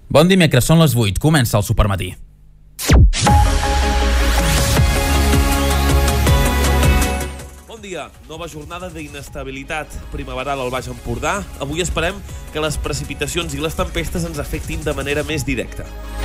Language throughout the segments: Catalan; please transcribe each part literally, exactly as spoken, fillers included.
Bon dimecres, són les vuit. Comença el Supermatí. Bon dia. Nova jornada d'inestabilitat primaveral al Baix Empordà. Avui esperem que les precipitacions i les tempestes ens afectin de manera més directa.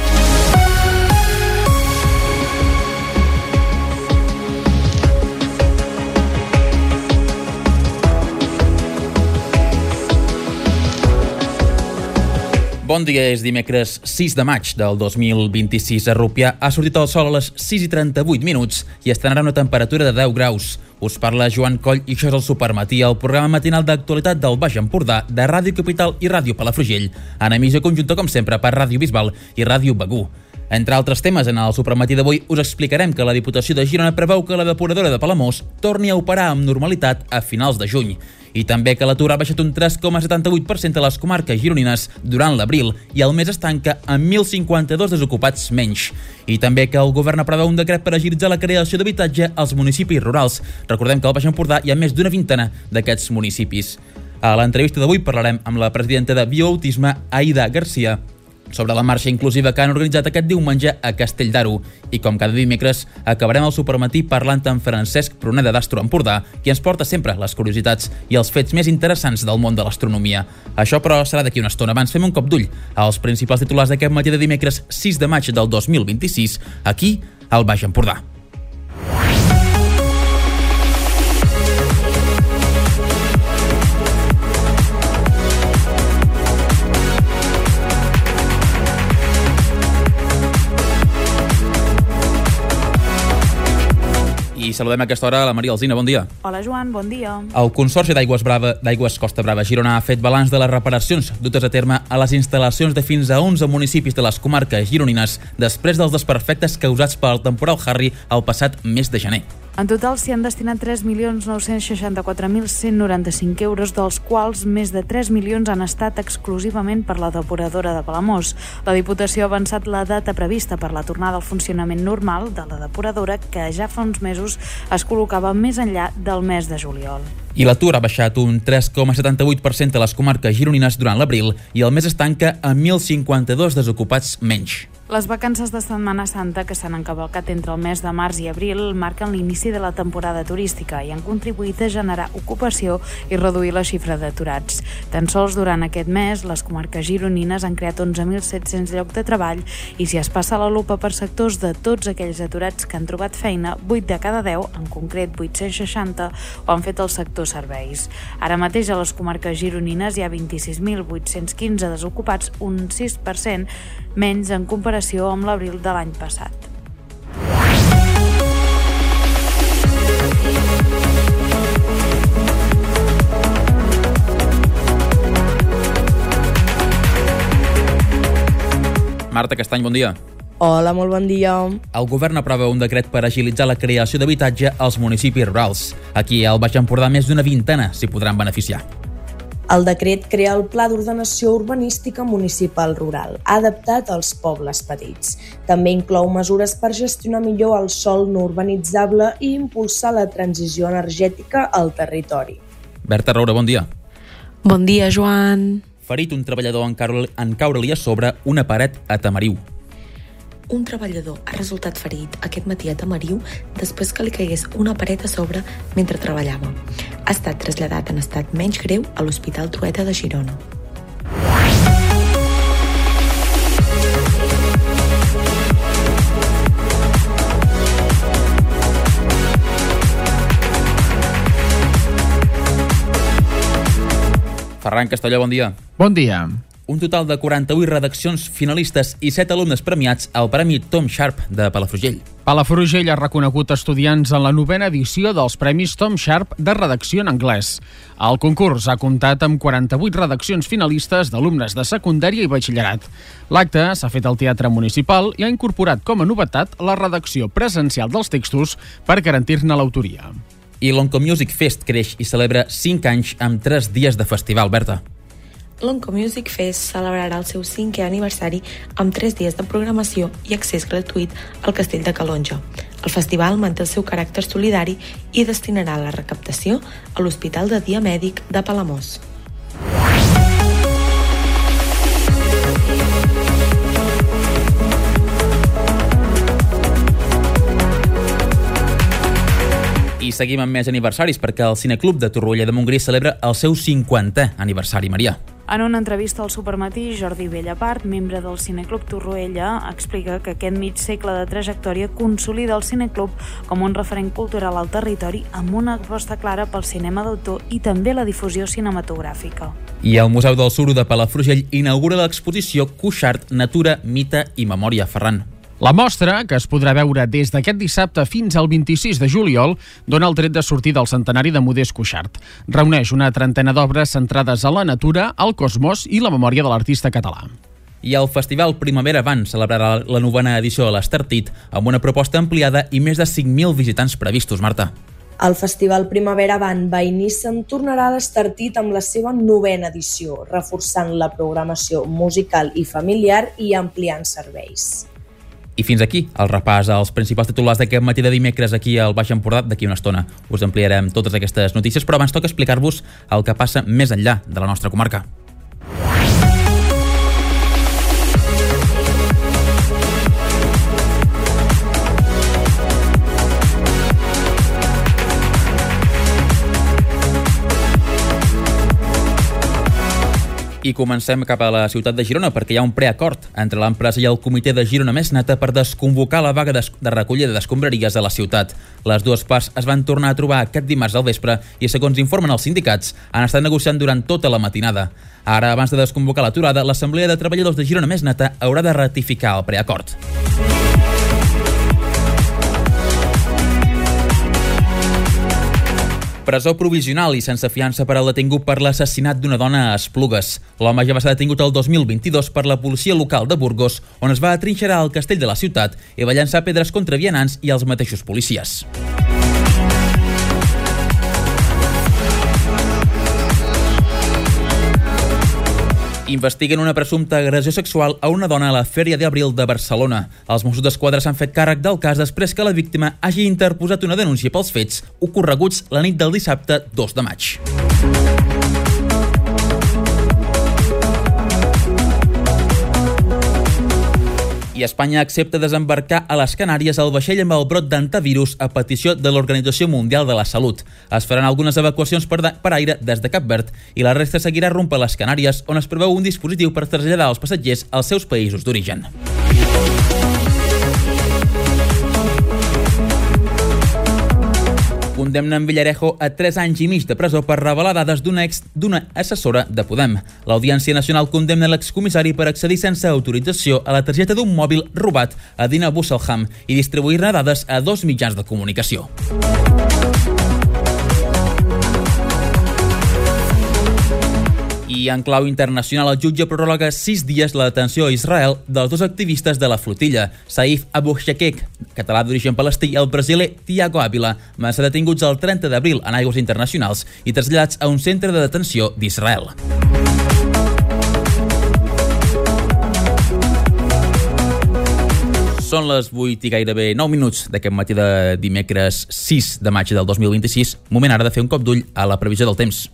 Bon dia, és dimecres sis de maig del dos mil vint-i-sis. A Rupià ha sortit el sol a les sis i trenta-vuit minuts i estarà una temperatura de deu graus. Us parla Joan Coll i això és el Supermatí, el programa matinal d'actualitat del Baix Empordà, de Ràdio Capital i Ràdio Palafrugell, en emissió conjunta, com sempre, per Ràdio Bisbal i Ràdio Begur. Entre altres temes, en el Supermatí d'avui us explicarem que la Diputació de Girona preveu que la depuradora de Palamós torni a operar amb normalitat a finals de juny. I també que l'atur ha baixat un tres coma setanta-vuit per cent a les comarques gironines durant l'abril i el mes es tanca amb mil cinquanta-dos desocupats menys. I també que el govern preveu un decret per agilitzar la creació d'habitatge als municipis rurals. Recordem que al Baix Empordà hi ha més d'una vintena d'aquests municipis. A l'entrevista d'avui parlarem amb la presidenta de Bioautisme, Aida Garcia, sobre la marxa inclusiva que han organitzat aquest diumenge a Castell d'Aro. I com cada dimecres, acabarem el Supermatí parlant amb Francesc Pruneda d'Astro Empordà, qui ens porta sempre les curiositats i els fets més interessants del món de l'astronomia. Això, però, serà d'aquí una estona. Abans fem un cop d'ull als principals titulars d'aquest matí de dimecres sis de maig del dos mil vint-i-sis, aquí, al Baix Empordà. I saludem a aquesta hora a la Maria Alsina. Bon dia. Hola, Joan. Bon dia. El Consorci d'Aigües Brava, d'Aigües Costa Brava Girona ha fet balanç de les reparacions dutes a terme a les instal·lacions de fins a onze municipis de les comarques gironines després dels desperfectes causats pel temporal Harry el passat mes de gener. En total s'hi han destinat tres milions nou-cents seixanta-quatre mil cent noranta-cinc euros, dels quals més de tres milions han estat exclusivament per la depuradora de Palamós. La Diputació ha avançat la data prevista per la tornada al funcionament normal de la depuradora, que ja fa uns mesos es col·locava més enllà del mes de juliol. I l'atur ha baixat un tres coma setanta-vuit per cent a les comarques gironines durant l'abril i el mes es tanca amb mil cinquanta-dos desocupats menys. Les vacances de Setmana Santa, que s'han encavalcat entre el mes de març i abril, marquen l'inici de la temporada turística i han contribuït a generar ocupació i reduir la xifra d'aturats. Tan sols durant aquest mes, les comarques gironines han creat onze mil set-cents llocs de treball i si es passa la lupa per sectors de tots aquells aturats que han trobat feina, vuit de cada deu, en concret vuit-cents seixanta, ho han fet el sector serveis. Ara mateix a les comarques gironines hi ha vint-i-sis mil vuit-cents quinze desocupats, un sis per cent menys en comparació amb l'abril de l'any passat. Marta Castany, bon dia. Hola, molt bon dia. El govern aprova un decret per agilitzar la creació d'habitatge als municipis rurals. Aquí, al Baix Empordà, més d'una vintena s'hi podran beneficiar. El decret crea el Pla d'Ordenació Urbanística Municipal Rural, adaptat als pobles petits. També inclou mesures per gestionar millor el sòl no urbanitzable i impulsar la transició energètica al territori. Berta Roura, bon dia. Bon dia, Joan. Ferit un treballador en caure-li a sobre una paret a Tamariu. Un treballador ha resultat ferit aquest matí a Tamariu després que li caigués una paret a sobre mentre treballava. Ha estat traslladat en estat menys greu a l'Hospital Trueta de Girona. Ferran Castelló, bon dia. Bon dia. Un total de quaranta-vuit redaccions finalistes i set alumnes premiats al Premi Tom Sharp de Palafrugell. Palafrugell ha reconegut estudiants en la novena edició dels Premis Tom Sharp de redacció en anglès. El concurs ha comptat amb quaranta-vuit redaccions finalistes d'alumnes de secundària i batxillerat. L'acte s'ha fet al Teatre Municipal i ha incorporat com a novetat la redacció presencial dels textos per garantir-ne l'autoria. I l'Onco Music Fest creix i celebra cinc anys amb tres dies de festival, Berta. L'Onco Music Fest celebrarà el seu cinquè aniversari amb tres dies de programació i accés gratuït al Castell de Calonge. El festival manté el seu caràcter solidari i destinarà la recaptació a l'Hospital de Dia Mèdic de Palamós. seguim amb més aniversaris perquè el Cineclub de Torroella de Montgrí celebra el seu cinquantè aniversari, Maria. En una entrevista al Supermatí, Jordi Bellapart, membre del Cineclub Torroella, explica que aquest mig segle de trajectòria consolida el Cineclub com un referent cultural al territori amb una aposta clara pel cinema d'autor i també la difusió cinematogràfica. I el Museu del Suro de Palafrugell inaugura l'exposició Cuixart, Natura, Mite i Memòria, Ferran. La mostra, que es podrà veure des d'aquest dissabte fins al vint-i-sis de juliol, dona el tret de sortir del centenari de Modest Cuixart. Reuneix una trentena d'obres centrades a la natura, al cosmos i la memòria de l'artista català. I el Festival Primavera Van celebrarà la novena edició de l'Estartit amb una proposta ampliada i més de cinc mil visitants previstos, Marta. El Festival Primavera Van by Nissan tornarà a l'Estartit amb la seva novena edició, reforçant la programació musical i familiar i ampliant serveis. I fins aquí el repàs als principals titulars d'aquest matí de dimecres aquí al Baix Empordà. D'aquí una estona us ampliarem totes aquestes notícies, però abans toca explicar-vos el que passa més enllà de la nostra comarca. I comencem cap a la ciutat de Girona perquè hi ha un preacord entre l'empresa i el comitè de Girona Més Neta per desconvocar la vaga de recollida d'escombraries a la ciutat. Les dues parts es van tornar a trobar aquest dimarts al vespre i, segons informen els sindicats, han estat negociant durant tota la matinada. Ara, abans de desconvocar l'aturada, l'Assemblea de Treballadors de Girona Més Neta haurà de ratificar el preacord. Presó provisional i sense fiança per al detingut per l'assassinat d'una dona a Esplugues. L'home ja va ser detingut el dos mil vint-i-dos per la policia local de Burgos, on es va atrinxerar al castell de la ciutat i va llançar pedres contra vianants i els mateixos policies. Investiguen una presumpta agressió sexual a una dona a la Fèria d'Abril de Barcelona. Els Mossos d'Esquadra s'han fet càrrec del cas després que la víctima hagi interposat una denúncia pels fets ocorreguts la nit del dissabte dos de maig. I Espanya accepta desembarcar a les Canàries el vaixell amb el brot d'antivirus a petició de l'Organització Mundial de la Salut. Es faran algunes evacuacions per, per aire des de Cap Verd i la resta seguirà rumb a les Canàries, on es preveu un dispositiu per traslladar els passatgers als seus països d'origen. Condemnen Villarejo a tres anys i mig de presó per revelar dades d'una ex d'una assessora de Podem. L'Audiència Nacional condemna l'excomissari per accedir sense autorització a la targeta d'un mòbil robat a Dina Busselham i distribuir-ne dades a dos mitjans de comunicació. I en clau internacional, el jutge prorroga sis dies la detenció a Israel dels dos activistes de la flotilla, Saif Abu Shakek, català d'origen palestí, i el brasiler Tiago Ávila, van ser detinguts el trenta d'abril en aigües internacionals i traslladats a un centre de detenció d'Israel. Són les vuit i gairebé nou minuts d'aquest matí de dimecres sis de maig del dos mil vint-i-sis. Moment ara de fer un cop d'ull a la previsió del temps.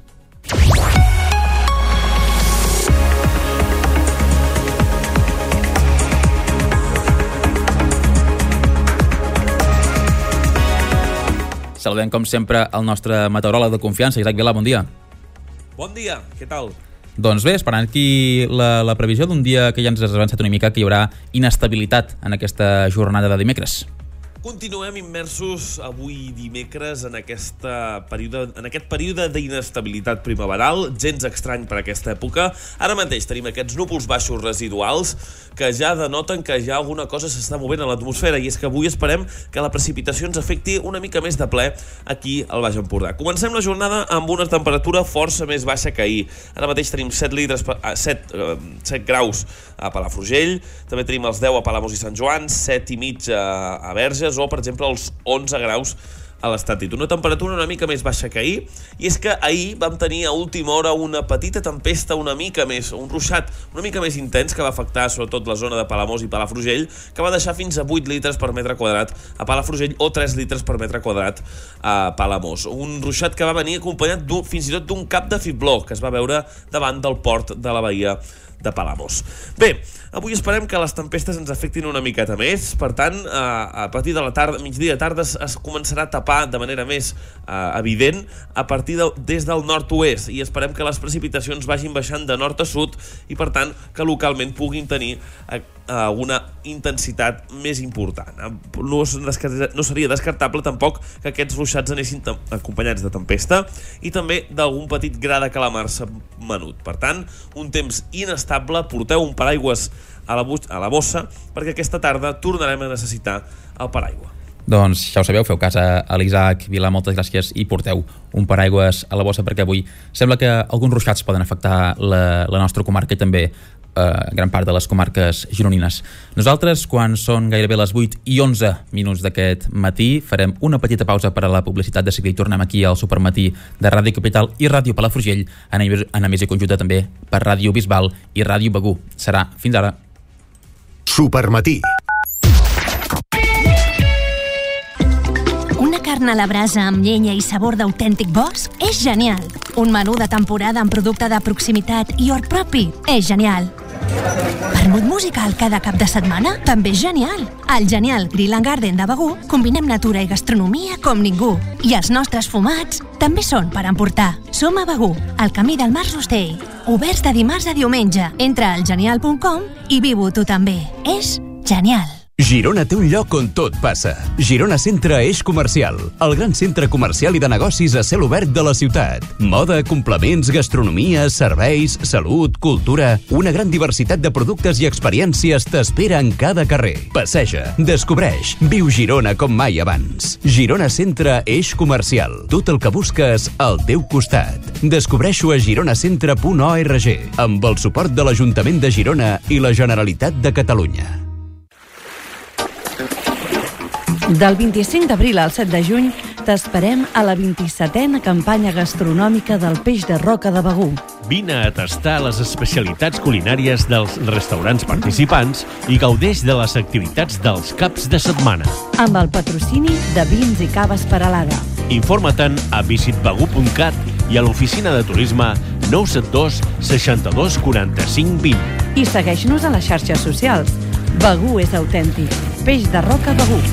Saludem, com sempre, el nostre meteoròleg de confiança, Isaac Vilà, bon dia. Bon dia, què tal? Doncs bé, esperant aquí la, la previsió d'un dia que ja ens has avançat una mica, que hi haurà inestabilitat en aquesta jornada de dimecres. Continuem immersos avui dimecres en, aquesta període, en aquest període d'inestabilitat primaveral, gens estrany per aquesta època. Ara mateix tenim aquests núvols baixos residuals que ja denoten que ja alguna cosa s'està movent a l'atmosfera, i és que avui esperem que la precipitació ens afecti una mica més de ple aquí al Baix Empordà. Comencem la jornada amb una temperatura força més baixa que ahir. Ara mateix tenim set, litres, set, set graus a Palafrugell, també tenim els deu a Palamós i Sant Joan, set i mig a, a Verges, o, per exemple, els onze graus a l'Estartit. Una temperatura una mica més baixa que ahir, i és que ahir vam tenir a última hora una petita tempesta una mica més, un ruixat una mica més intens que va afectar sobretot la zona de Palamós i Palafrugell, que va deixar fins a vuit litres per metre quadrat a Palafrugell o tres litres per metre quadrat a Palamós. Un ruixat que va venir acompanyat fins i tot d'un cap de fibló que es va veure davant del port de la bahia de Palamós. Bé, avui esperem que les tempestes ens afectin una miqueta més, per tant, a partir de la tarda, migdia tarda, es començarà a tapar de manera més eh, evident a partir de, des del nord-oest, i esperem que les precipitacions vagin baixant de nord a sud i, per tant, que localment puguin tenir eh, una intensitat més important. No, no seria descartable tampoc que aquests ruixats anessin acompanyats de tempesta i també d'algun petit gra de calamarsa menut. Per tant, un temps inestable, porteu un paraigües a la, a la bossa, perquè aquesta tarda tornarem a necessitar el paraigua. Doncs ja ho sabeu, feu cas a l'Isaac Vilà, moltes gràcies, i porteu un paraigües a la bossa, perquè avui sembla que alguns ruixats poden afectar la, la nostra comarca i també eh, gran part de les comarques gironines. Nosaltres, quan són gairebé les vuit i onze minuts d'aquest matí, farem una petita pausa per a la publicitat de seguida i tornem aquí al Supermatí de Ràdio Capital i Ràdio Palafrugell, en emissió conjunta també per Ràdio Bisbal i Ràdio Begur. Serà fins ara. Supermatí. Una carn a la brasa amb llenya i sabor d'autèntic bosc és genial. Un menú de temporada amb producte de proximitat i hort propi és genial. Vermut musical cada cap de setmana també és genial. Al Genial Grill and Garden de Begur combinem natura i gastronomia com ningú. I els nostres fumats també són per emportar. Som a Begur, al camí del Mas Rostell. Oberts de dimarts a diumenge. Entra al genial punt com i viu-ho tu també. És genial. Girona té un lloc on tot passa. Girona Centre Eix Comercial, el gran centre comercial i de negocis a cel obert de la ciutat. Moda, complements, gastronomia, serveis, salut, cultura... Una gran diversitat de productes i experiències t'espera en cada carrer. Passeja, descobreix, viu Girona com mai abans. Girona Centre Eix Comercial. Tot el que busques al teu costat. Descobreix-ho a gironacentre punt org amb el suport de l'Ajuntament de Girona i la Generalitat de Catalunya. Del vint-i-cinc d'abril al set de juny t'esperem a la vint-i-setena campanya gastronòmica del peix de roca de Begur. Vine a tastar les especialitats culinàries dels restaurants participants i gaudeix de les activitats dels caps de setmana. Amb el patrocini de Vins i Caves Peralada. Informa't-en a visit begur punt cat i a l'oficina de turisme nou set dos seixanta-dos quaranta-cinc vint. I segueix-nos a les xarxes socials. Begur és autèntic. Peix de roca Begur.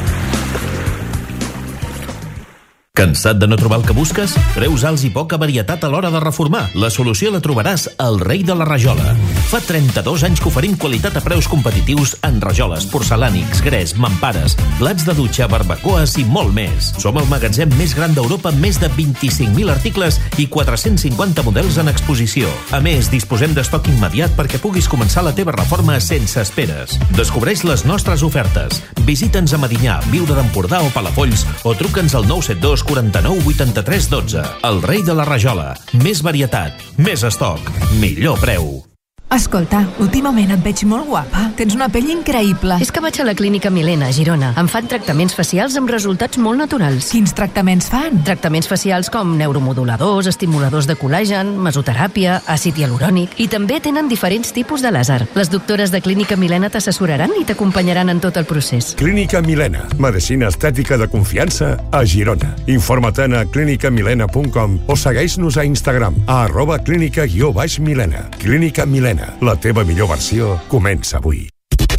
Cansat de no trobar el que busques? Preus alts i poca varietat a l'hora de reformar. La solució la trobaràs al Rei de la Rajola. Fa trenta-dos anys que oferim qualitat a preus competitius en rajoles, porcelànics, gres, mampares, plats de dutxa, barbacoes i molt més. Som el magatzem més gran d'Europa amb més de vint-i-cinc mil articles i quatre-cents cinquanta models en exposició. A més, disposem d'estoc immediat perquè puguis començar la teva reforma sense esperes. Descobreix les nostres ofertes. Visita'ns a Medinyà, Biure d'Empordà o Palafolls o truca'ns al nou set dos quaranta-nou vuitanta-tres dotze. El Rei de la Rajola. Més varietat, més estoc, millor preu. Escolta, últimament et veig molt guapa. Tens una pell increïble. És que vaig a la Clínica Milena, a Girona. Em fan tractaments facials amb resultats molt naturals. Quins tractaments fan? Tractaments facials com neuromoduladors, estimuladors de col·làgen, mesoteràpia, àcid hialurònic, i també tenen diferents tipus de làser. Les doctores de Clínica Milena t'assessoraran i t'acompanyaran en tot el procés. Clínica Milena, medicina estètica de confiança a Girona. Informa't a clínica milena punt com o segueix-nos a Instagram a arroba clínica guió baix milena. Clínica Milena. La teva millor versió comença avui.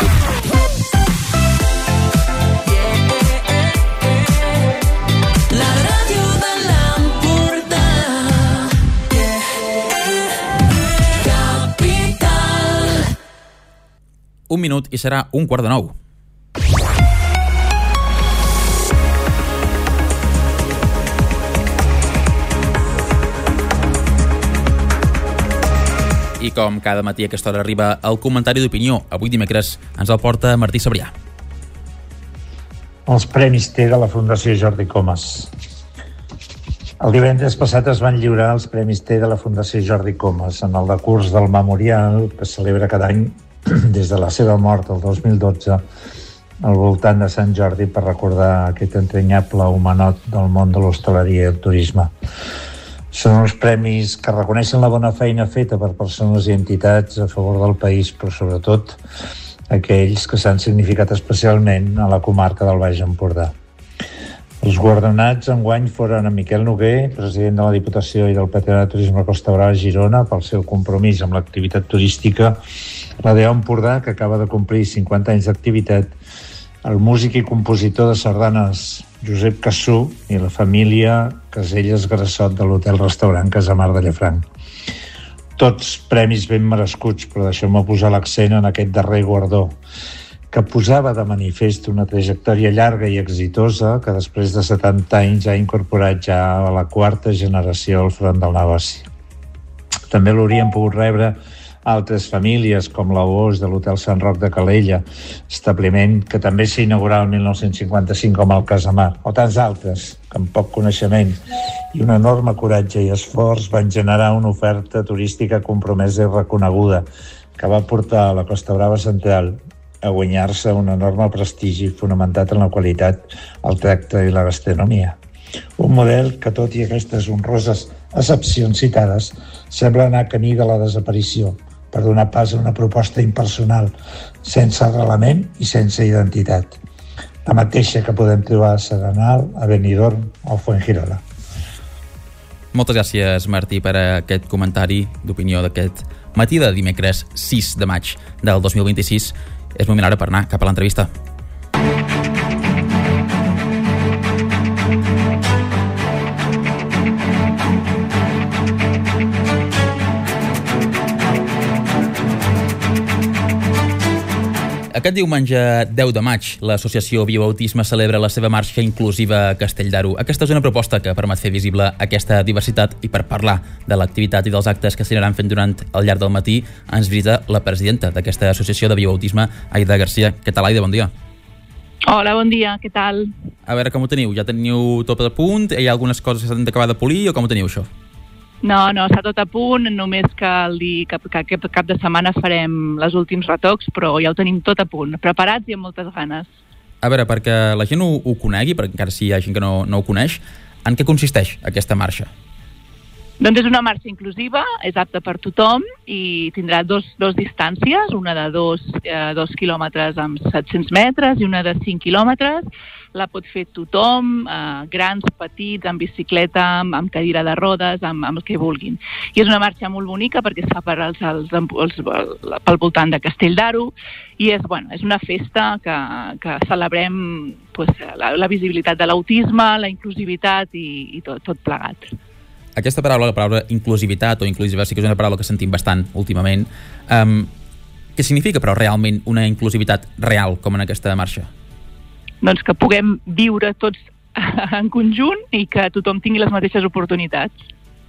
La ràdio de l'Empordà. Capital. Un minut i serà un quart de nou. I com cada matí a aquesta hora arriba el comentari d'opinió. Avui dimecres ens el porta Martí Sabrià. Els Premis T de la Fundació Jordi Comas. El divendres passat es van lliurar els Premis T de la Fundació Jordi Comas en el decurs del memorial que celebra cada any des de la seva mort el dos mil dotze al voltant de Sant Jordi per recordar aquest entranyable homenot del món de l'hostaleria i el turisme. Són uns premis que reconeixen la bona feina feta per persones i entitats a favor del país, però sobretot aquells que s'han significat especialment a la comarca del Baix Empordà. Els guardonats enguany foren en Miquel Noguer, president de la Diputació i del Patronat de Turisme Costa Brava Girona, pel seu compromís amb l'activitat turística, la D E O Empordà, que acaba de complir cinquanta anys d'activitat, el músic i compositor de sardanes Josep Cassú i la família Caselles Grassot de l'hotel-restaurant Casamar de Llafranc. Tots premis ben merescuts, però deixeu-me posar l'accent en aquest darrer guardó, que posava de manifest una trajectòria llarga i exitosa que després de setanta anys ha incorporat ja a la quarta generació al front del negoci. També l'haurien pogut rebre altres famílies, com la U O S de l'Hotel Sant Roc de Calella, establiment que també s'inaugurà el mil nou-cents cinquanta-cinc com el Casamar, o tants altres que amb poc coneixement i un enorme coratge i esforç van generar una oferta turística compromesa i reconeguda que va portar a la Costa Brava Central a guanyar-se un enorme prestigi fonamentat en la qualitat, el tracte i la gastronomia. Un model que, tot i aquestes honroses excepcions citades, sembla anar camí de la desaparició per donar pas a una proposta impersonal, sense arrelament i sense identitat. La mateixa que podem trobar a Serenal, a Benidorm o a Fuengirola. Moltes gràcies, Martí, per aquest comentari d'opinió d'aquest matí de dimecres sis de maig del dos mil vint-i-sis. És moment ara per anar cap a l'entrevista. Aquest diumenge deu de maig, l'associació Viu-Autisme celebra la seva marxa inclusiva a Castell d'Aro. Aquesta és una proposta que permet fer visible aquesta diversitat, i per parlar de l'activitat i dels actes que s'aniran fent durant el llarg del matí ens visita la presidenta d'aquesta associació de Viu-Autisme, Aida Garcia. Què tal, Aida? Bon dia. Hola, bon dia, què tal? A veure, com ho teniu? Ja teniu tot a punt? Hi ha algunes coses que s'han d'acabar de polir o com ho teniu, això? No, no, està tot a punt, només cal dir que, que aquest cap de setmana farem els últims retocs, però ja ho tenim tot a punt, preparats i amb moltes ganes. A veure, perquè la gent ho, ho conegui, perquè encara si hi ha gent que no, no ho coneix, en què consisteix aquesta marxa? Doncs és una marxa inclusiva, és apta per tothom i tindrà dos, dos distàncies, una de dos, eh, dos quilòmetres amb set-cents metres i una de cinc quilòmetres. La pot fer tothom, eh, grans, petits, amb bicicleta, amb, amb cadira de rodes, amb, amb el que vulguin. I és una marxa molt bonica perquè es fa per als, als, als, pel voltant de Castell d'Aro i és, bueno, és una festa que, que celebrem pues, la, la visibilitat de l'autisme, la inclusivitat i, i tot, tot plegat. Aquesta paraula, la paraula inclusivitat o inclusiva, sí que és una paraula que sentim bastant últimament. Um, què significa, però, realment una inclusivitat real, com en aquesta marxa? Doncs que puguem viure tots en conjunt i que tothom tingui les mateixes oportunitats.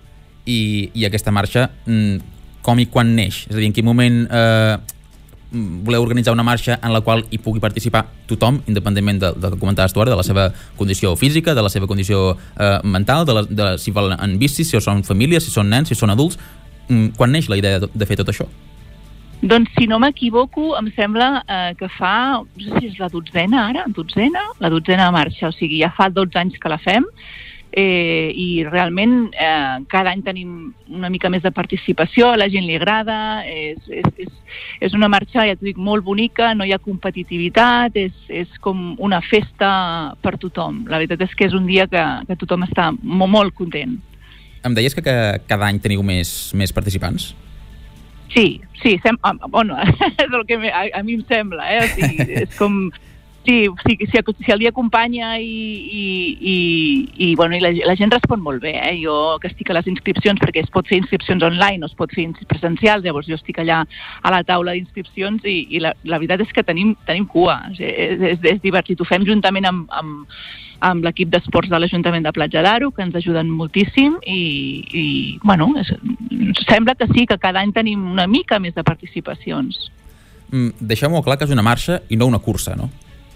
I, i aquesta marxa, com i quan neix? És a dir, en quin moment eh, voleu organitzar una marxa en la qual hi pugui participar tothom, independentment del de que comentaves tu ara, de la seva condició física, de la seva condició eh, mental, de, la, de si volen en bici, si són famílies, si són nens, si són adults. Quan neix la idea de, de fer tot això? Doncs, si no m'equivoco, em sembla eh, que fa, no sé si és la dotzena ara, dotzena, la dotzena marxa, o sigui, ja fa dotze anys que la fem, eh, i realment eh, cada any tenim una mica més de participació, a la gent li agrada, és, és, és, és una marxa, ja t'ho dic, molt bonica, no hi ha competitivitat, és, és com una festa per tothom. La veritat és que és un dia que, que tothom està molt, molt content. Em deies que, que cada any teniu més, més participants? Sí, sí, sem bueno, és el que a, a mi em sembla, eh? O sigui, és com... Sí, sí, si, si el dia acompanya i, i, i, i, bueno, i la, la gent respon molt bé, eh? Jo que estic a les inscripcions, perquè es pot fer inscripcions online o es pot fer presencials, llavors jo estic allà a la taula d'inscripcions i, i la, la veritat és que tenim, tenim cua, és, és, és divertit, ho fem juntament amb, amb, amb l'equip d'esports de l'Ajuntament de Platja d'Aro, que ens ajuden moltíssim i, i bueno, és, sembla que sí, que cada any tenim una mica més de participacions. Mm, deixem-ho clar que és una marxa i no una cursa, no?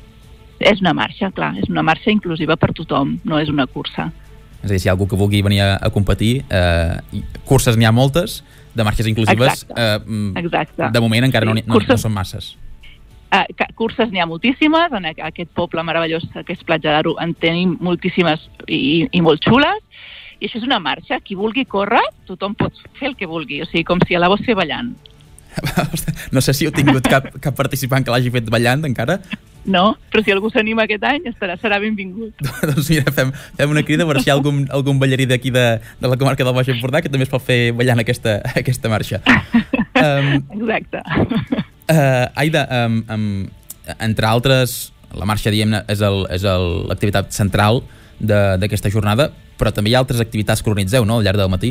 És una marxa, clar, és una marxa inclusiva per tothom, no és una cursa. És a dir, si hi ha algú que vulgui venir a, a competir, eh, curses n'hi ha moltes, de marxes inclusives, Exacte. Eh, Exacte. De moment encara no, no, curses, no són masses. Eh, curses n'hi ha moltíssimes, en aquest poble meravellós que és Platja d'Aro en tenim moltíssimes i, i molt xules, i això és una marxa, qui vulgui córrer, tothom pot fer el que vulgui, o sigui, com si a la vols fer ballant. No sé si heu tingut cap, cap participant que l'hagi fet ballant encara. no? Però si algú s'anima aquest any, estarà, serà benvingut. Doncs mira, fem, fem una crida per si hi ha algun, algun ballarí d'aquí de, de la comarca del Baix Empordà que també es pot fer ballant aquesta, aquesta marxa. Um, Exacte. Uh, Aida, um, um, entre altres, la marxa, diguem-ne, és l'activitat central d'aquesta jornada, però també hi ha altres activitats que organitzeu, no?, al llarg del matí.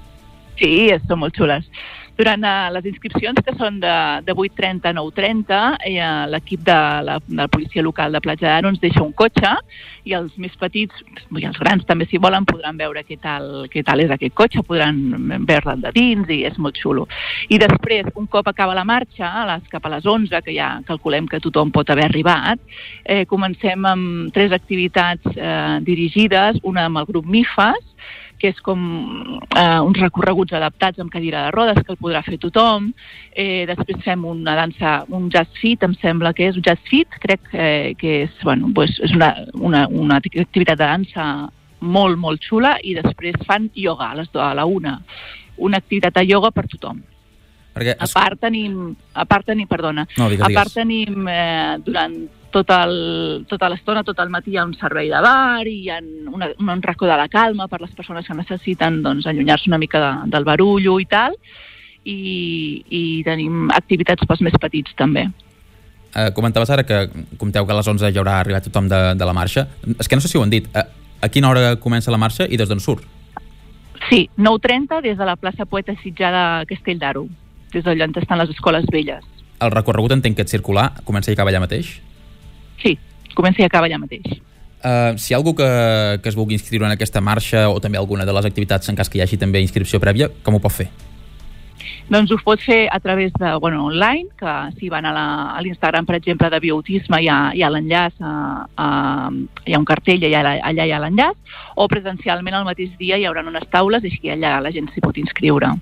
Sí, són molt xules. Durant uh, les inscripcions, que són de, de vuit trenta a nou trenta, eh, l'equip de la, de la policia local de Platja d'Aro ens deixa un cotxe i els més petits, i els grans també si volen, podran veure què tal, què tal és aquest cotxe, podran veure'l de dins i és molt xulo. I després, un cop acaba la marxa, a les, cap a les onze, que ja calculem que tothom pot haver arribat, eh, comencem amb tres activitats eh, dirigides, una amb el grup MIFAS, que és com eh, uns recorreguts adaptats amb cadira de rodes que el podrà fer tothom. Eh, després fem una dansa, un jazz fit, em sembla que és un jazz fit, crec eh, que és, bueno, pues és una, una, una activitat de dansa molt, molt xula, i després fan ioga a, les, a la una, una activitat de ioga per tothom. Perquè es... A part tenim, a part tenim, perdona, no, digues, a part tenim eh, durant tot el, tota l'estona, tot el matí hi ha un servei de bar i hi ha una, un racó de la calma per les persones que necessiten doncs, allunyar-se una mica de, del barullo i tal, i, i tenim activitats pels més petits també. Eh, comentaves ara que compteu que a les onze hi haurà arribat tothom de, de la marxa. És que no sé si ho han dit, a, a quina hora comença la marxa i des d'on surt? Sí, nou trenta des de la plaça Poeta Sitjar de Castell d'Aro, des d'allà on estan les escoles velles. El recorregut entenc que és circular, comença i acaba allà mateix? Sí, comença i acaba allà mateix. Uh, si hi ha algú que, que es vulgui inscriure en aquesta marxa o també alguna de les activitats en cas que hi hagi també inscripció prèvia, com ho pot fer? Doncs ho pot fer a través de, bueno, online, que si van a l'Instagram, per exemple, de Bioautisme, hi ha, hi ha l'enllaç, a, a, hi ha un cartell, i allà, allà hi ha l'enllaç, o presencialment el mateix dia hi haurà unes taules i així allà la gent s'hi pot inscriure.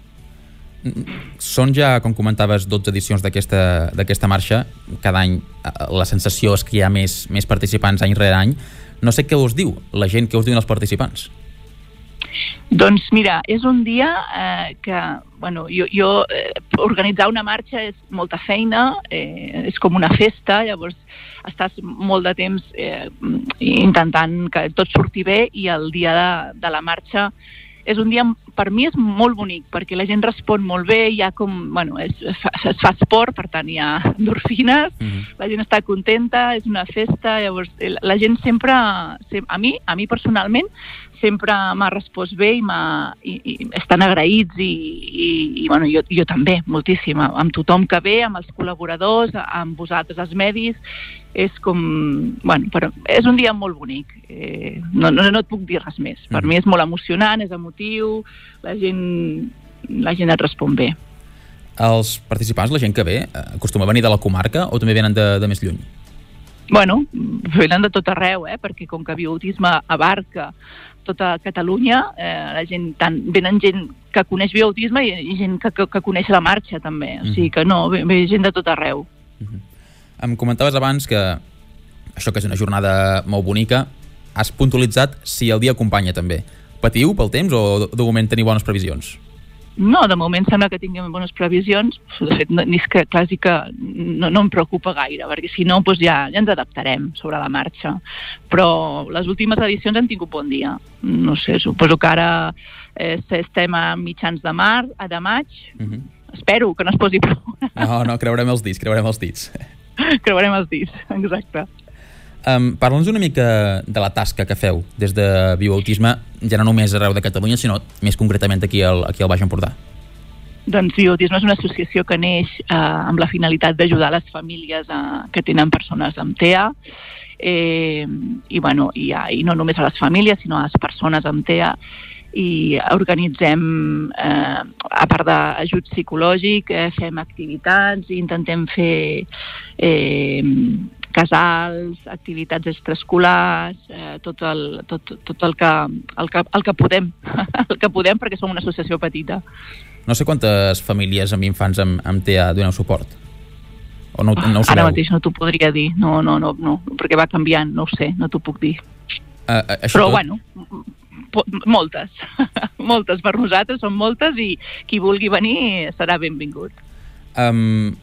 Són ja, com comentaves, dotze edicions d'aquesta marxa. Cada any la sensació és que hi ha més, més participants any rere any. No sé què us diu la gent, què us diuen els participants? Doncs mira, és un dia eh, que, bueno, jo, jo eh, organitzar una marxa és molta feina, eh, és com una festa, llavors estàs molt de temps eh, intentant que tot surti bé, i el dia de, de la marxa és un dia, per mi és molt bonic, perquè la gent respon molt bé, hi ha com, bueno, es, es, fa, es fa esport, per tant hi ha endorfines, mm-hmm. La gent està contenta, és una festa, llavors la gent sempre, a mi, a mi personalment, sempre m'ha respost bé i, i, i estan agraïts i, i, i bueno, jo, jo també, moltíssim, amb tothom que ve, amb els col·laboradors, amb vosaltres els medis, és com, bueno, però és un dia molt bonic, eh, no, no, no et puc dir res més, per mm. mi és molt emocionant, és emotiu, la gent, la gent et respon bé. Els participants, la gent que ve, acostuma a venir de la comarca o també venen de, de més lluny? Bueno, venen de tot arreu, eh, perquè com que Bioautisme abarca tota Catalunya, eh, la gent, tant, venen gent que coneix Bioautisme i, i gent que, que, que coneix la marxa també, o sigui que no, ve, ve gent de tot arreu. Mm-hmm. Em comentaves abans que això que és una jornada molt bonica, has puntualitzat si el dia acompanya també. Patiu pel temps o de moment teniu bones previsions? No, de moment sembla que tinguem bones previsions. De fet, no, és que quasi que no, no em preocupa gaire, perquè si no doncs ja, ja ens adaptarem sobre la marxa. Però les últimes edicions han tingut bon dia. No sé, suposo que ara eh, estem a mitjans de mar, a de maig. Mm-hmm. Espero que no es posi prou. No, no, creurem els dits, creurem els dits. Creurem els dits, exacte. Um, Parla'ns una mica de la tasca que feu des de Bioautisme, ja no només arreu de Catalunya, sinó més concretament aquí al, aquí al Baix Empordà. Doncs Bioautisme és una associació que neix eh, amb la finalitat d'ajudar les famílies eh, que tenen persones amb T E A, eh, i, bueno, i, i no només a les famílies, sinó a les persones amb T E A, i organitzem, eh, a part d'ajut psicològic, eh, fem activitats i intentem fer eh, casals, activitats extraescolars, eh, tot, el, tot, tot el, que, el, que, el que podem, el que podem perquè som una associació petita. No sé quantes famílies amb infants amb, amb T E A doneu suport? O no, no ho sabeu? Ara mateix no t'ho podria dir, no, no, no, no, perquè va canviant, no ho sé, no t'ho puc dir. Uh, Però, tot... bueno, moltes, moltes per nosaltres, són moltes, i qui vulgui venir serà benvingut. Um,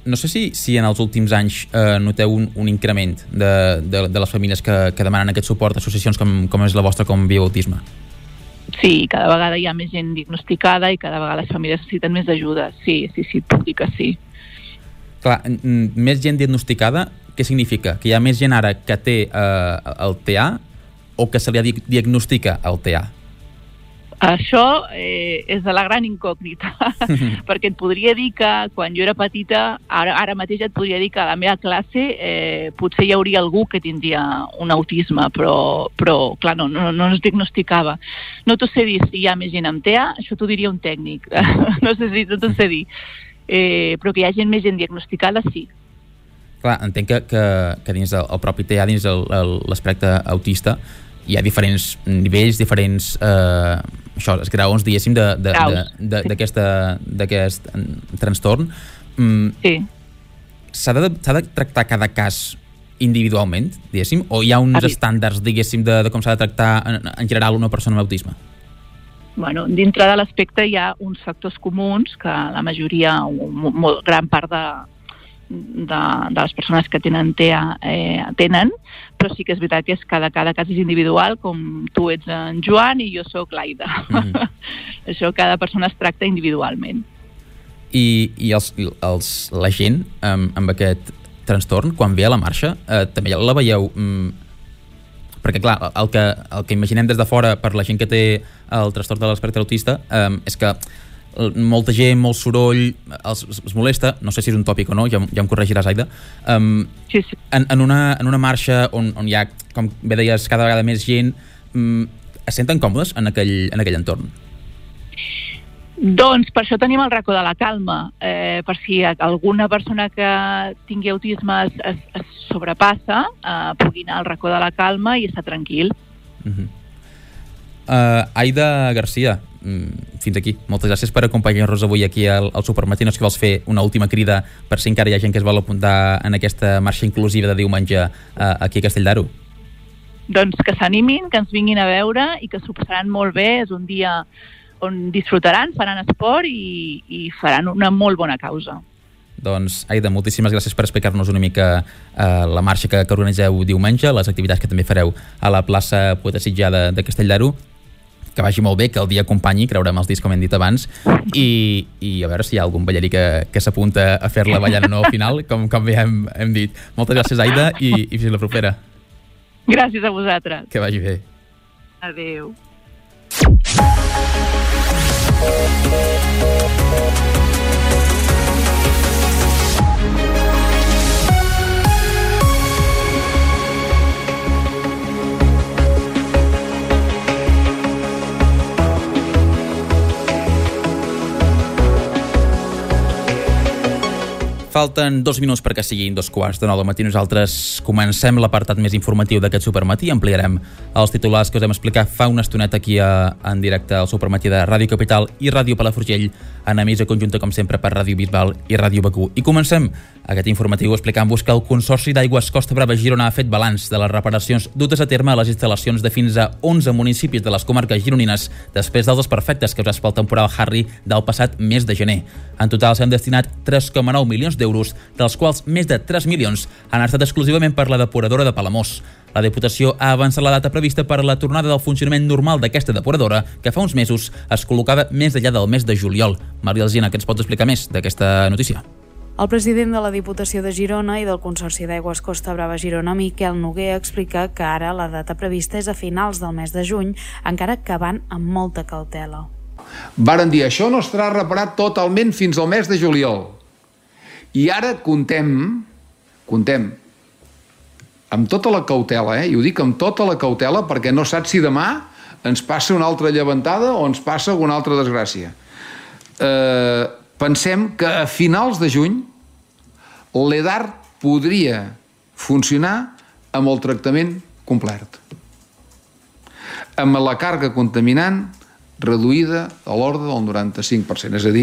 no sé si, si en els últims anys uh, noteu un, un increment de, de, de les famílies que, que demanen aquest suport, associacions com, com és la vostra, com Viu Autisme. Sí, cada vegada hi ha més gent diagnosticada i cada vegada les famílies necessiten més ajuda. Sí, sí, sí, puc dir que sí. Clar, més gent diagnosticada, què significa? Que hi ha més gent ara que té eh, el T A o que se li diagnostica el T A? Això eh, és de la gran incògnita, perquè et podria dir que quan jo era petita, ara, ara mateix et podria dir que a la meva classe eh, potser hi hauria algú que tindria un autisme, però, però clar, no, no, no es diagnosticava. No t'ho sé dir si hi ha més gent amb T A, això t'ho diria un tècnic, no sé si no t'ho sé dir, eh, però que hi ha gent més gent diagnosticada, sí. Clar, entenc que, que, que dins el, el propi T A, dins l'aspecte autista, hi ha diferents nivells, diferents eh, això, els graons, diguéssim, d'aquest trastorn. Mm, sí. S'ha de, s'ha de tractar cada cas individualment, diguéssim, o hi ha uns estàndards, diguéssim, de, de com s'ha de tractar en, en general una persona amb autisme? Bueno, dintre de l'aspecte hi ha uns factors comuns que la majoria, o molt gran part de, de, de les persones que tenen T A eh, tenen, però sí que és veritat que és cada, cada cas és individual, com tu ets en Joan i jo sóc l'Aida. Mm-hmm. Això cada persona es tracta individualment. I, i els, els, la gent amb, amb aquest trastorn, quan ve a la marxa, eh, també la veieu... Mm, perquè, clar, el que, el que imaginem des de fora per la gent que té el trastorn de l'espectre autista eh, és que molta gent, molt soroll, els, els molesta, no sé si és un tòpic o no, ja, ja em corregiràs, Aida, um, sí, sí. En, en, una, en una marxa on, on hi ha, com bé deies, cada vegada més gent, um, es senten còmodes en aquell, en aquell entorn? Doncs per això tenim el racó de la calma, eh, per si alguna persona que tingui autisme es, es, es sobrepassa, eh, pugui anar al racó de la calma i estar tranquil. Uh-huh. uh, Aida Garcia, fins aquí. Moltes gràcies per acompanyar-nos avui aquí al, al Supermatí. No sé si vols fer una última crida per si encara hi ha gent que es vol apuntar en aquesta marxa inclusiva de diumenge eh, aquí a Castell d'Aro. Doncs que s'animin, que ens vinguin a veure i que s'ho passaran molt bé. És un dia on disfrutaran, faran esport i, i faran una molt bona causa. Doncs, Aida, moltíssimes gràcies per explicar-nos una mica eh, la marxa que, que organitzeu diumenge, les activitats que també fareu a la plaça Poeta Sitjar de, de Castell d'Aro. Que vagi molt bé, que el dia acompanyi, creurem els discs com hem dit abans, i, i a veure si hi ha algun ballarí que, que s'apunta a fer-la ballant o no al final, com, com bé hem, hem dit. Moltes gràcies, Aida, i, i fins la propera. Gràcies a vosaltres. Que vagi bé. Adéu. Falten dos minuts perquè siguin dos quarts de nou del matí. Nosaltres comencem l'apartat més informatiu d'aquest Supermatí. Ampliarem els titulars que us hem explicat fa una estoneta aquí a, en directe al Supermatí de Ràdio Capital i Ràdio Palafrugell, en emissora conjunta, com sempre, per Ràdio Bisbal i Ràdio Begur. I comencem aquest informatiu explicant-vos que el Consorci d'Aigües Costa Brava Girona ha fet balanç de les reparacions dutes a terme a les instal·lacions de fins a onze municipis de les comarques gironines després dels desperfectes causats pel temporal Harry del passat mes de gener. En total s'han destinat tres coma nou milions d'euros, dels quals més de tres milions han estat exclusivament per la depuradora de Palamós. La Diputació ha avançat la data prevista per a la tornada del funcionament normal d'aquesta depuradora, que fa uns mesos es col·locava més enllà del mes de juliol. Maria Alsina, què ens pots explicar més d'aquesta notícia? El president de la Diputació de Girona i del Consorci d'Aigües Costa Brava Girona, Miquel Noguer, explica que ara la data prevista és a finals del mes de juny, encara que van amb molta cautela. Varen dir, això no estarà reparat totalment fins al mes de juliol. I ara contem, contem, amb tota la cautela, eh? I ho dic amb tota la cautela perquè no saps si demà ens passa una altra llevantada o ens passa alguna altra desgràcia. Eh, pensem que a finals de juny l'E D A R podria funcionar amb el tractament complet, amb la càrrega contaminant reduïda a l'ordre del noranta-cinc per cent, és a dir,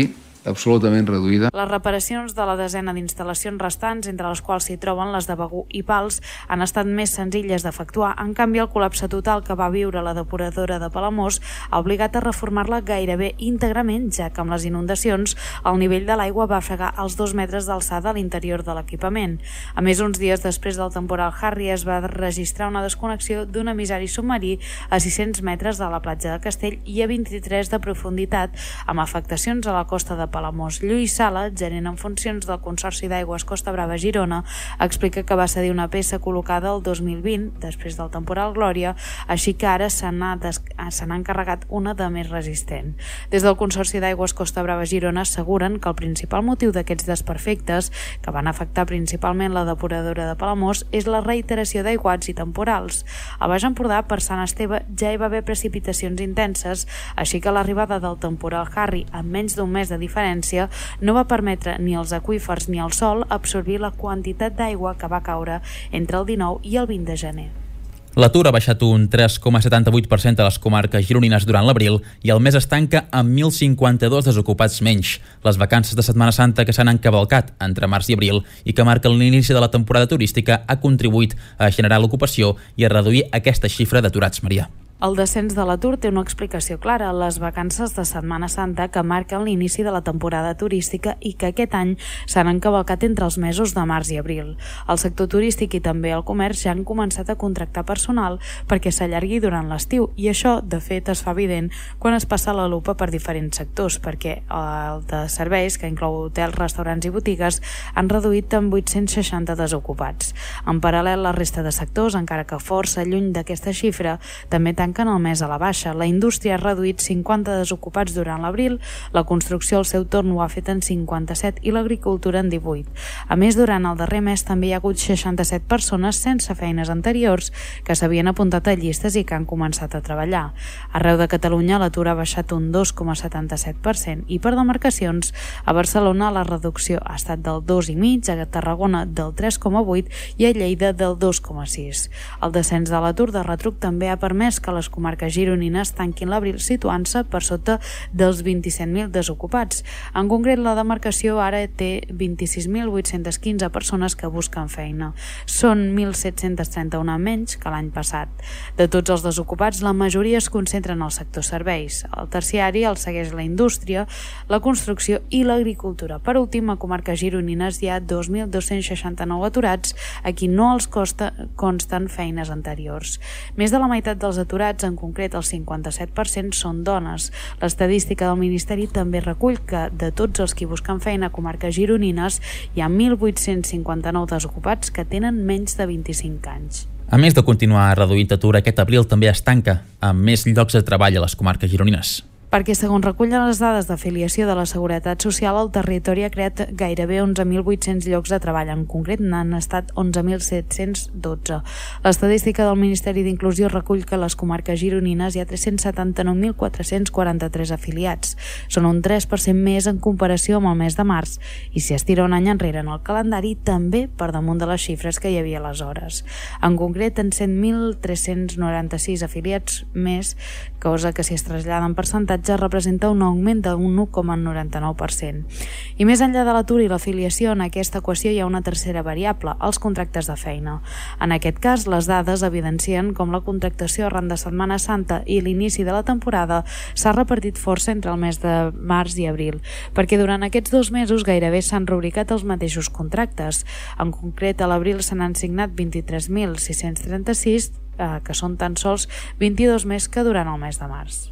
absolutament reduïda. Les reparacions de la desena d'instal·lacions restants, entre les quals s'hi troben les de Begur i Pals, han estat més senzilles d'efectuar. En canvi, el col·lapse total que va viure la depuradora de Palamós ha obligat a reformar-la gairebé íntegrament, ja que amb les inundacions el nivell de l'aigua va fregar els dos metres d'alçada a l'interior de l'equipament. A més, uns dies després del temporal Harry es va registrar una desconnexió d'un emissari submarí a sis-cents metres de la platja de Castell i a vint-i-tres de profunditat, amb afectacions a la costa de Palamós. Lluís Sala, gerent en funcions del Consorci d'Aigües Costa Brava Girona, explica que va cedir una peça col·locada el dos mil vint, després del temporal Glòria, així que ara se n'ha des... se n'ha encarregat una de més resistent. Des del Consorci d'Aigües Costa Brava Girona asseguren que el principal motiu d'aquests desperfectes, que van afectar principalment la depuradora de Palamós, és la reiteració d'aiguats i temporals. A Baix Empordà, per Sant Esteve, ja hi va haver precipitacions intenses, així que l'arribada del temporal Harry amb menys d'un mes de diferència no va permetre ni als aqüífers ni al sol absorbir la quantitat d'aigua que va caure entre el dinou i el vint de gener. L'atur ha baixat un tres coma setanta-vuit per cent a les comarques gironines durant l'abril i el mes es tanca amb mil cinquanta-dos desocupats menys. Les vacances de Setmana Santa que s'han encavalcat entre març i abril i que marquen l'inici de la temporada turística ha contribuït a generar l'ocupació i a reduir aquesta xifra d'aturats, Maria. El descens de l'atur té una explicació clara: les vacances de Setmana Santa que marquen l'inici de la temporada turística i que aquest any s'han encavalcat entre els mesos de març i abril. El sector turístic i també el comerç ja han començat a contractar personal perquè s'allargui durant l'estiu i això, de fet, es fa evident quan es passa la lupa per diferents sectors, perquè el de serveis, que inclou hotels, restaurants i botigues, han reduït en vuit-cents seixanta desocupats. En paral·lel, la resta de sectors, encara que força lluny d'aquesta xifra, també tanquen el mes a la baixa. La indústria ha reduït cinquanta desocupats durant l'abril, la construcció al seu torn ho ha fet en cinquanta-set i l'agricultura en divuit. A més, durant el darrer mes també hi ha hagut seixanta-set persones sense feines anteriors que s'havien apuntat a llistes i que han començat a treballar. Arreu de Catalunya l'atur ha baixat un dos coma setanta-set per cent i per demarcacions, a Barcelona la reducció ha estat del dos coma cinc per cent, a Tarragona del tres coma vuit per cent i a Lleida del dos coma sis per cent. El descens de l'atur de retruc també ha permès que les comarques gironines tanquin l'abril situant-se per sota dels vint-i-set mil desocupats. En concret, la demarcació ara té vint-i-sis mil vuit-cents quinze persones que busquen feina. Són mil set-cents trenta-un menys que l'any passat. De tots els desocupats, la majoria es concentren al sector serveis. El terciari el segueix la indústria, la construcció i l'agricultura. Per últim, a comarques gironines hi ha dos mil dos-cents seixanta-nou aturats a qui no els costa, consten feines anteriors. Més de la meitat dels aturats, en concret el cinquanta-set per cent, són dones. L'estadística del Ministeri també recull que de tots els qui busquen feina a comarques gironines hi ha mil vuit-cents cinquanta-nou desocupats que tenen menys de vint-i-cinc anys. A més de continuar reduint atur, aquest abril també es tanca amb més llocs de treball a les comarques gironines. Perquè, segons recullen les dades d'afiliació de la Seguretat Social, el territori ha creat gairebé onze mil vuit-cents llocs de treball. En concret, n'han estat onze mil set-cents dotze. L'estadística del Ministeri d'Inclusió recull que a les comarques gironines hi ha tres-cents setanta-nou mil quatre-cents quaranta-tres afiliats. Són un tres per cent més en comparació amb el mes de març. I si es tira un any enrere en el calendari, també per damunt de les xifres que hi havia aleshores. En concret, en cent mil tres-cents noranta-sis afiliats més, cosa que si es trasllada en percentatge representa un augment d'un un coma noranta-nou per cent. I més enllà de l'atur i l'afiliació, en aquesta equació hi ha una tercera variable, els contractes de feina. En aquest cas, les dades evidencien com la contractació arran de Setmana Santa i l'inici de la temporada s'ha repartit força entre el mes de març i abril, perquè durant aquests dos mesos gairebé s'han rubricat els mateixos contractes. En concret, a l'abril se n'han signat vint-i-tres mil sis-cents trenta-sis, eh, que són tan sols vint-i-dos més que durant el mes de març.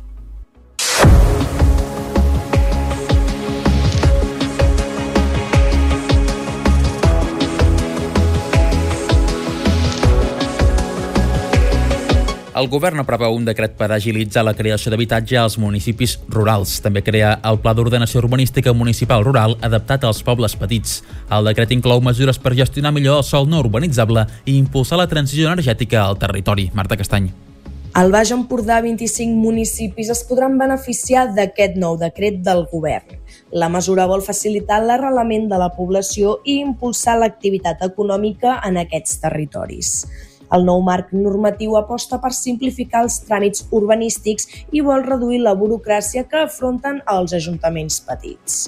El govern aprova un decret per agilitzar la creació d'habitatge als municipis rurals. També crea el Pla d'Ordenació Urbanística Municipal Rural adaptat als pobles petits. El decret inclou mesures per gestionar millor el sòl no urbanitzable i impulsar la transició energètica al territori. Marta Castany. Al Baix Empordà, vint-i-cinc municipis es podran beneficiar d'aquest nou decret del govern. La mesura vol facilitar l'arrelament de la població i impulsar l'activitat econòmica en aquests territoris. El nou marc normatiu aposta per simplificar els tràmits urbanístics i vol reduir la burocràcia que afronten els ajuntaments petits.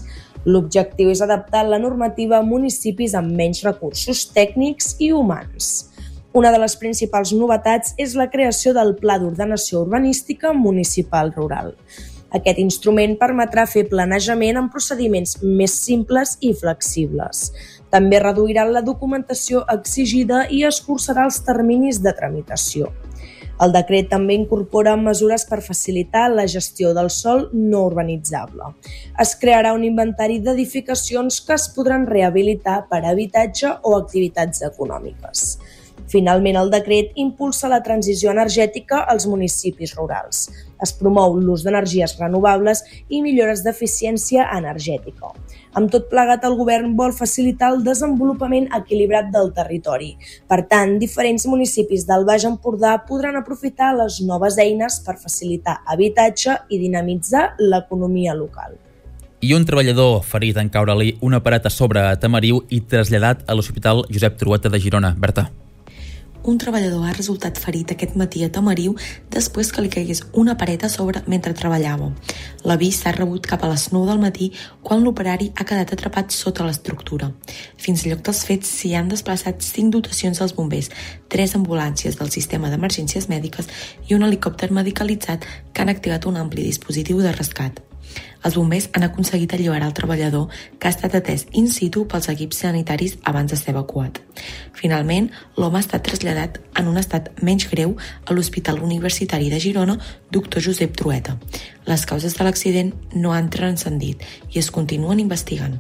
L'objectiu és adaptar la normativa a municipis amb menys recursos tècnics i humans. Una de les principals novetats és la creació del Pla d'Ordenació Urbanística Municipal Rural. Aquest instrument permetrà fer planejament amb procediments més simples i flexibles. També reduirà la documentació exigida i escurçarà els terminis de tramitació. El decret també incorpora mesures per facilitar la gestió del sòl no urbanitzable. Es crearà un inventari d'edificacions que es podran rehabilitar per a habitatge o activitats econòmiques. Finalment, el decret impulsa la transició energètica als municipis rurals. Es promou l'ús d'energies renovables i millores d'eficiència energètica. Amb tot plegat, el govern vol facilitar el desenvolupament equilibrat del territori. Per tant, diferents municipis del Baix Empordà podran aprofitar les noves eines per facilitar habitatge i dinamitzar l'economia local. I un treballador ferit en caure-li una paret a sobre a Tamariu i traslladat a l'Hospital Josep Trueta de Girona. Berta. Un treballador ha resultat ferit aquest matí a Tamariu després que li caigués una paret a sobre mentre treballava. L'avís s'ha rebut cap a les nou del matí quan l'operari ha quedat atrapat sota l'estructura. Fins al lloc dels fets s'hi han desplaçat cinc dotacions dels bombers, tres ambulàncies del sistema d'emergències mèdiques i un helicòpter medicalitzat que han activat un ampli dispositiu de rescat. Els bombers han aconseguit alliberar el treballador, que ha estat atès in situ pels equips sanitaris abans de ser evacuat. Finalment, l'home ha estat traslladat en un estat menys greu a l'Hospital Universitari de Girona, doctor Josep Trueta. Les causes de l'accident no han transcendit i es continuen investigant.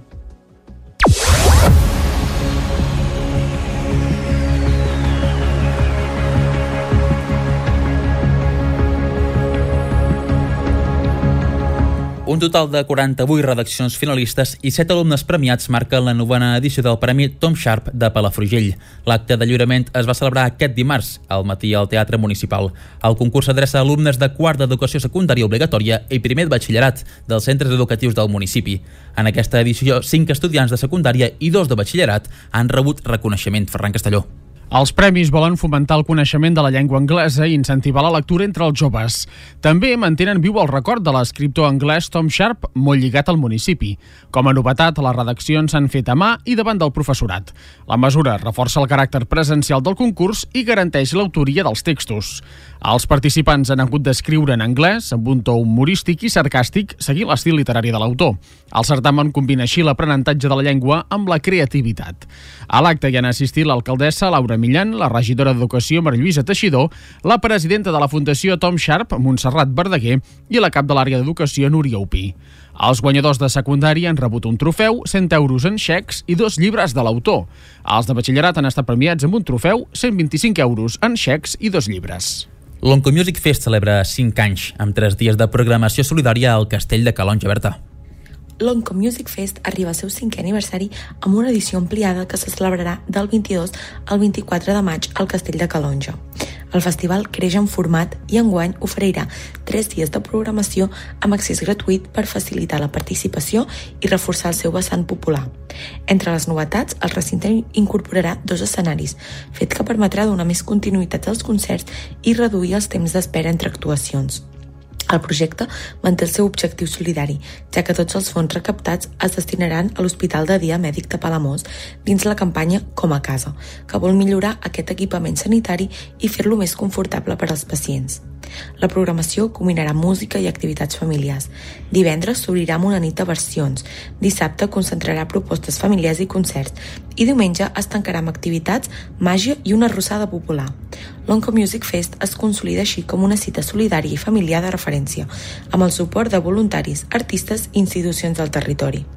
Un total de quaranta-vuit redaccions finalistes i set alumnes premiats marquen la novena edició del Premi Tom Sharp de Palafrugell. L'acte de lliurament es va celebrar aquest dimarts, al matí al Teatre Municipal. El concurs s'adreça a alumnes de quart d'educació secundària obligatòria i primer de batxillerat dels centres educatius del municipi. En aquesta edició, cinc estudiants de secundària i dos de batxillerat han rebut reconeixement. Ferran Castelló. Els premis volen fomentar el coneixement de la llengua anglesa i incentivar la lectura entre els joves. També mantenen viu el record de l'escriptor anglès Tom Sharp, molt lligat al municipi. Com a novetat, les redaccions s'han fet a mà i davant del professorat. La mesura reforça el caràcter presencial del concurs i garanteix l'autoria dels textos. Els participants han hagut d'escriure en anglès, amb un to humorístic i sarcàstic, seguint l'estil literari de l'autor. El certamen combina així l'aprenentatge de la llengua amb la creativitat. A l'acte hi han assistit l'alcaldessa Laura Millan, la regidora d'Educació Maria Lluïsa Teixidor, la presidenta de la Fundació Tom Sharp, Montserrat Verdaguer, i la cap de l'àrea d'Educació, Núria Upí. Els guanyadors de secundària han rebut un trofeu, cent euros en xecs i dos llibres de l'autor. Els de batxillerat han estat premiats amb un trofeu, cent vint-i-cinc euros en xecs i dos llibres. L'Onco Music Fest celebra cinc anys, amb tres dies de programació solidària al Castell de Calonge. Berta. L'Onco Music Fest arriba al seu cinquè aniversari amb una edició ampliada que se celebrarà del vint-i-dos al vint-i-quatre de maig al Castell de Calonge. El festival creix en format i enguany oferirà tres dies de programació amb accés gratuït per facilitar la participació i reforçar el seu vessant popular. Entre les novetats, el recinte incorporarà dos escenaris, fet que permetrà donar més continuïtat als concerts i reduir els temps d'espera entre actuacions. El projecte manté el seu objectiu solidari, ja que tots els fons recaptats es destinaran a l'Hospital de Dia Mèdic de Palamós dins la campanya Com a Casa, que vol millorar aquest equipament sanitari i fer-lo més confortable per als pacients. La programació combinarà música i activitats familiars. Divendres s'obrirà amb una nit de versions, dissabte concentrarà propostes familiars i concerts i diumenge es tancarà amb activitats, màgia i una arrossada popular. L'Onco Music Fest es consolida així com una cita solidària i familiar de referència, amb el suport de voluntaris, artistes i institucions del territori.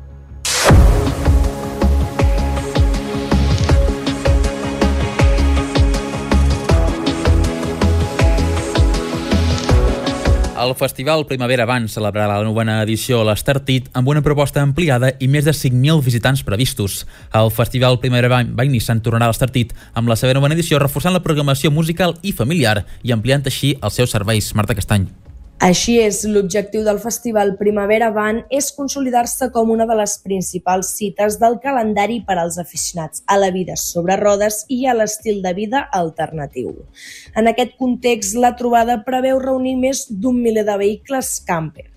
El Festival Primavera Band celebrarà la novena edició a l'Estartit amb una proposta ampliada i més de cinc mil visitants previstos. El Festival Primavera Band va Nissan tornarà a l'Estartit amb la seva novena edició, reforçant la programació musical i familiar i ampliant així els seus serveis. Marta Castany. Així és, l'objectiu del Festival Primavera Band és consolidar-se com una de les principals cites del calendari per als aficionats a la vida sobre rodes i a l'estil de vida alternatiu. En aquest context, la trobada preveu reunir més d'un miler de vehicles camper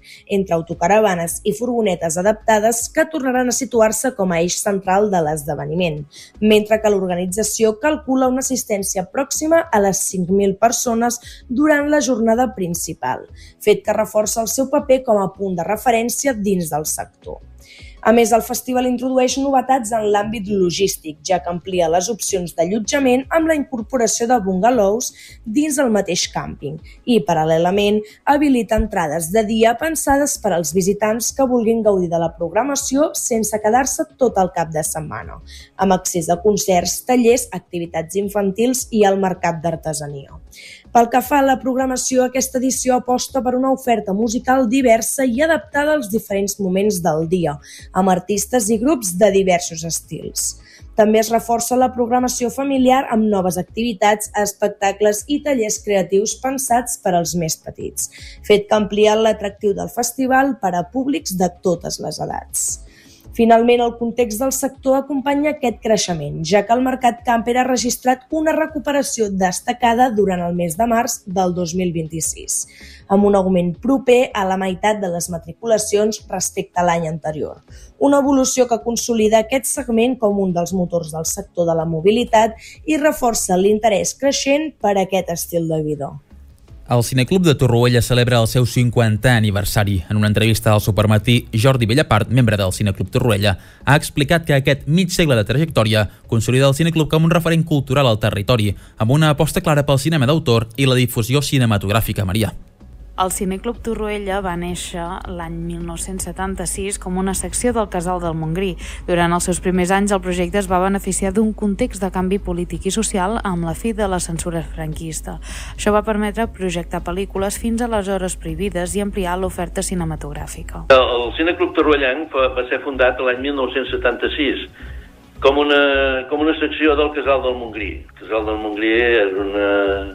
entre autocaravanes i furgonetes adaptades que tornaran a situar-se com a eix central de l'esdeveniment, mentre que l'organització calcula una assistència pròxima a les cinc mil persones durant la jornada principal, fet que reforça el seu paper com a punt de referència dins del sector. A més, el festival introdueix novetats en l'àmbit logístic, ja que amplia les opcions d'allotjament amb la incorporació de bungalows dins el mateix càmping i, paral·lelament, habilita entrades de dia pensades per als visitants que vulguin gaudir de la programació sense quedar-se tot el cap de setmana, amb accés a concerts, tallers, activitats infantils i al mercat d'artesania. Pel que fa a la programació, aquesta edició aposta per una oferta musical diversa i adaptada als diferents moments del dia, amb artistes i grups de diversos estils. També es reforça la programació familiar amb noves activitats, espectacles i tallers creatius pensats per als més petits, fet que amplia l'atractiu del festival per a públics de totes les edats. Finalment, el context del sector acompanya aquest creixement, ja que el mercat camper ha registrat una recuperació destacada durant el mes de març del dos mil vint-i-sis, amb un augment proper a la meitat de les matriculacions respecte a l'any anterior. Una evolució que consolida aquest segment com un dels motors del sector de la mobilitat i reforça l'interès creixent per a aquest estil de vida. El Cineclub de Torroella celebra el seu cinquantè aniversari. En una entrevista al Supermatí, Jordi Bellapart, membre del Cineclub Torroella, ha explicat que aquest mig segle de trajectòria consolida el Cineclub com un referent cultural al territori, amb una aposta clara pel cinema d'autor i la difusió cinematogràfica. Maria. El Cineclub Torroella va néixer l'any mil nou-cents setanta-sis com una secció del Casal del Montgrí. Durant els seus primers anys, el projecte es va beneficiar d'un context de canvi polític i social amb la fi de la censura franquista. Això va permetre projectar pel·lícules fins a les hores prohibides i ampliar l'oferta cinematogràfica. El Cineclub Torroellenc va ser fundat l'any mil nou-cents setanta-sis com una, com una secció del Casal del Montgrí. El Casal del Montgrí és una...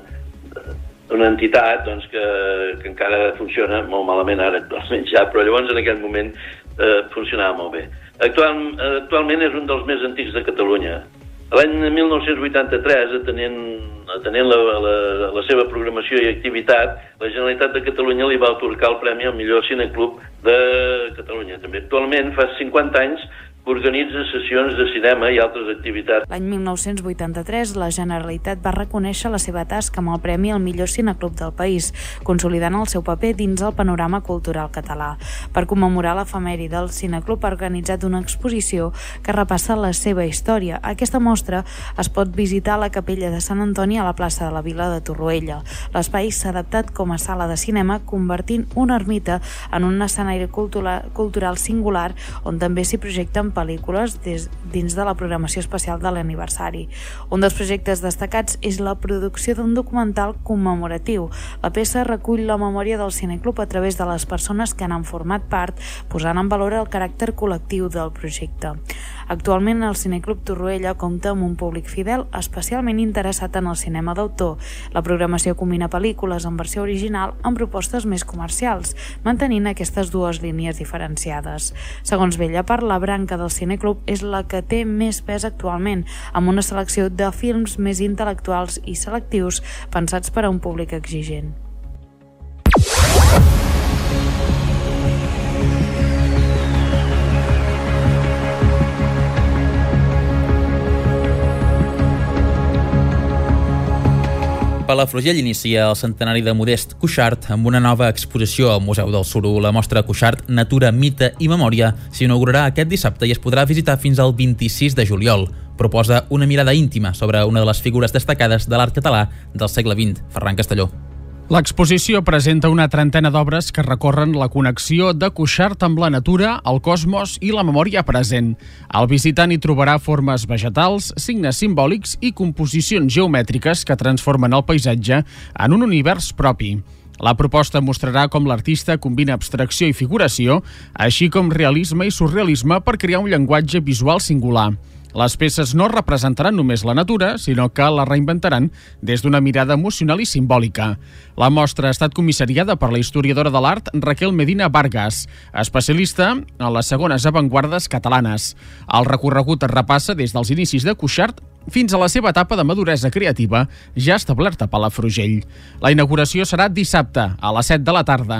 una entitat doncs, que, que encara funciona molt malament ara actualment ja, però llavors en aquell moment eh, funcionava molt bé. Actual, actualment és un dels més antics de Catalunya. L'any mil nou-cents vuitanta-tres, atenent, atenent la, la, la seva programació i activitat, la Generalitat de Catalunya li va atorgar el Premi al millor cineclub de Catalunya. També actualment, fa cinquanta anys, organitza sessions de cinema i altres activitats. L'any mil nou-cents vuitanta-tres, la Generalitat va reconèixer la seva tasca amb el Premi al millor cineclub del país, consolidant el seu paper dins el panorama cultural català. Per commemorar l'efemèride, el cineclub ha organitzat una exposició que repassa la seva història. Aquesta mostra es pot visitar a la Capella de Sant Antoni a la plaça de la Vila de Torroella. L'espai s'ha adaptat com a sala de cinema, convertint una ermita en un escenari cultural, cultural singular on també s'hi projecten pel·lícules des, dins de la programació especial de l'aniversari. Un dels projectes destacats és la producció d'un documental commemoratiu. La peça recull la memòria del cineclub a través de les persones que n'han format part, posant en valor el caràcter col·lectiu del projecte. Actualment, el Cineclub Torroella compta amb un públic fidel especialment interessat en el cinema d'autor. La programació combina pel·lícules en versió original amb propostes més comercials, mantenint aquestes dues línies diferenciades. Segons Bellapart, la branca del Cineclub és la que té més pes actualment, amb una selecció de films més intel·lectuals i selectius pensats per a un públic exigent. Palafrugell inicia el centenari de Modest Cuixart amb una nova exposició al Museu del Suro. La mostra Cuixart, Natura, Mite i Memòria s'inaugurarà aquest dissabte i es podrà visitar fins al vint-i-sis de juliol. Proposa una mirada íntima sobre una de les figures destacades de l'art català del segle vint. Ferran Castelló. L'exposició presenta una trentena d'obres que recorren la connexió de Cuixart amb la natura, el cosmos i la memòria present. El visitant hi trobarà formes vegetals, signes simbòlics i composicions geomètriques que transformen el paisatge en un univers propi. La proposta mostrarà com l'artista combina abstracció i figuració, així com realisme i surrealisme per crear un llenguatge visual singular. Les peces no representaran només la natura, sinó que la reinventaran des d'una mirada emocional i simbòlica. La mostra ha estat comissariada per la historiadora de l'art Raquel Medina Vargas, especialista en les segones avantguardes catalanes. El recorregut es repassa des dels inicis de Cuixart fins a la seva etapa de maduresa creativa ja establerta a Palafrugell. La inauguració serà dissabte a les set de la tarda.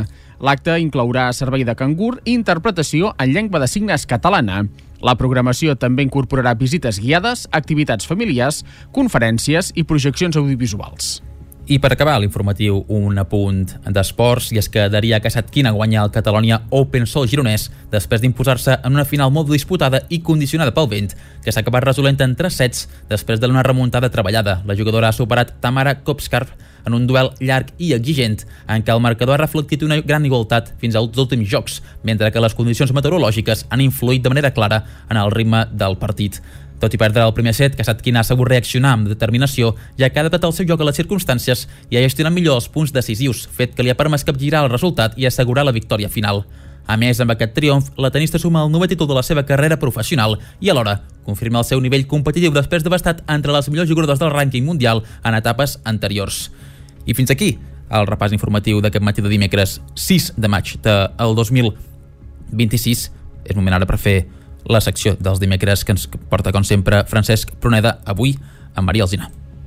L'acte inclourà servei de cangur i interpretació en llengua de signes catalana. La programació també incorporarà visites guiades, activitats familiars, conferències i projeccions audiovisuals. I per acabar l'informatiu, un apunt d'esports, i és que Daria Kasatkina guanya el Catalonia Open Sol gironès després d'imposar-se en una final molt disputada i condicionada pel vent, que s'ha acabat resolent en tres sets després d'una remuntada treballada. La jugadora ha superat Tamara Kopskar en un duel llarg i exigent, en què el marcador ha reflectit una gran igualtat fins als últims jocs, mentre que les condicions meteorològiques han influït de manera clara en el ritme del partit. Tot i perdre el primer set, Kasatkina ha sabut reaccionar amb determinació, ja que ha adaptat el seu joc a les circumstàncies i ha gestionat millor els punts decisius, fet que li ha permès capgirar el resultat i assegurar la victòria final. A més, amb aquest triomf, la tenista suma el novè títol de la seva carrera professional i alhora confirma el seu nivell competitiu després d'haver estat entre les millors jugadores del rànquing mundial en etapes anteriors. I fins aquí el repàs informatiu d'aquest matí de dimecres sis de maig del dos mil vint-i-sis. És moment ara per fer la secció dels dimecres que ens porta, com sempre, Francesc Pruneda, avui amb Maria Alsina.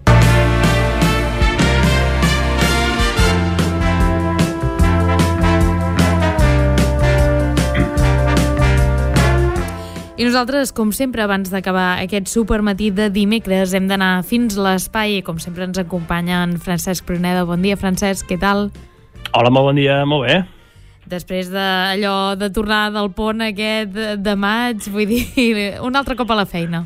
I nosaltres, com sempre, abans d'acabar aquest supermatí de dimecres, hem d'anar fins l'espai i, com sempre, ens acompanya en Francesc Pruneda. Bon dia, Francesc, què tal? Hola, molt bon dia, molt bé. Després d'allò de tornar del pont aquest de maig, vull dir, un altre cop a la feina.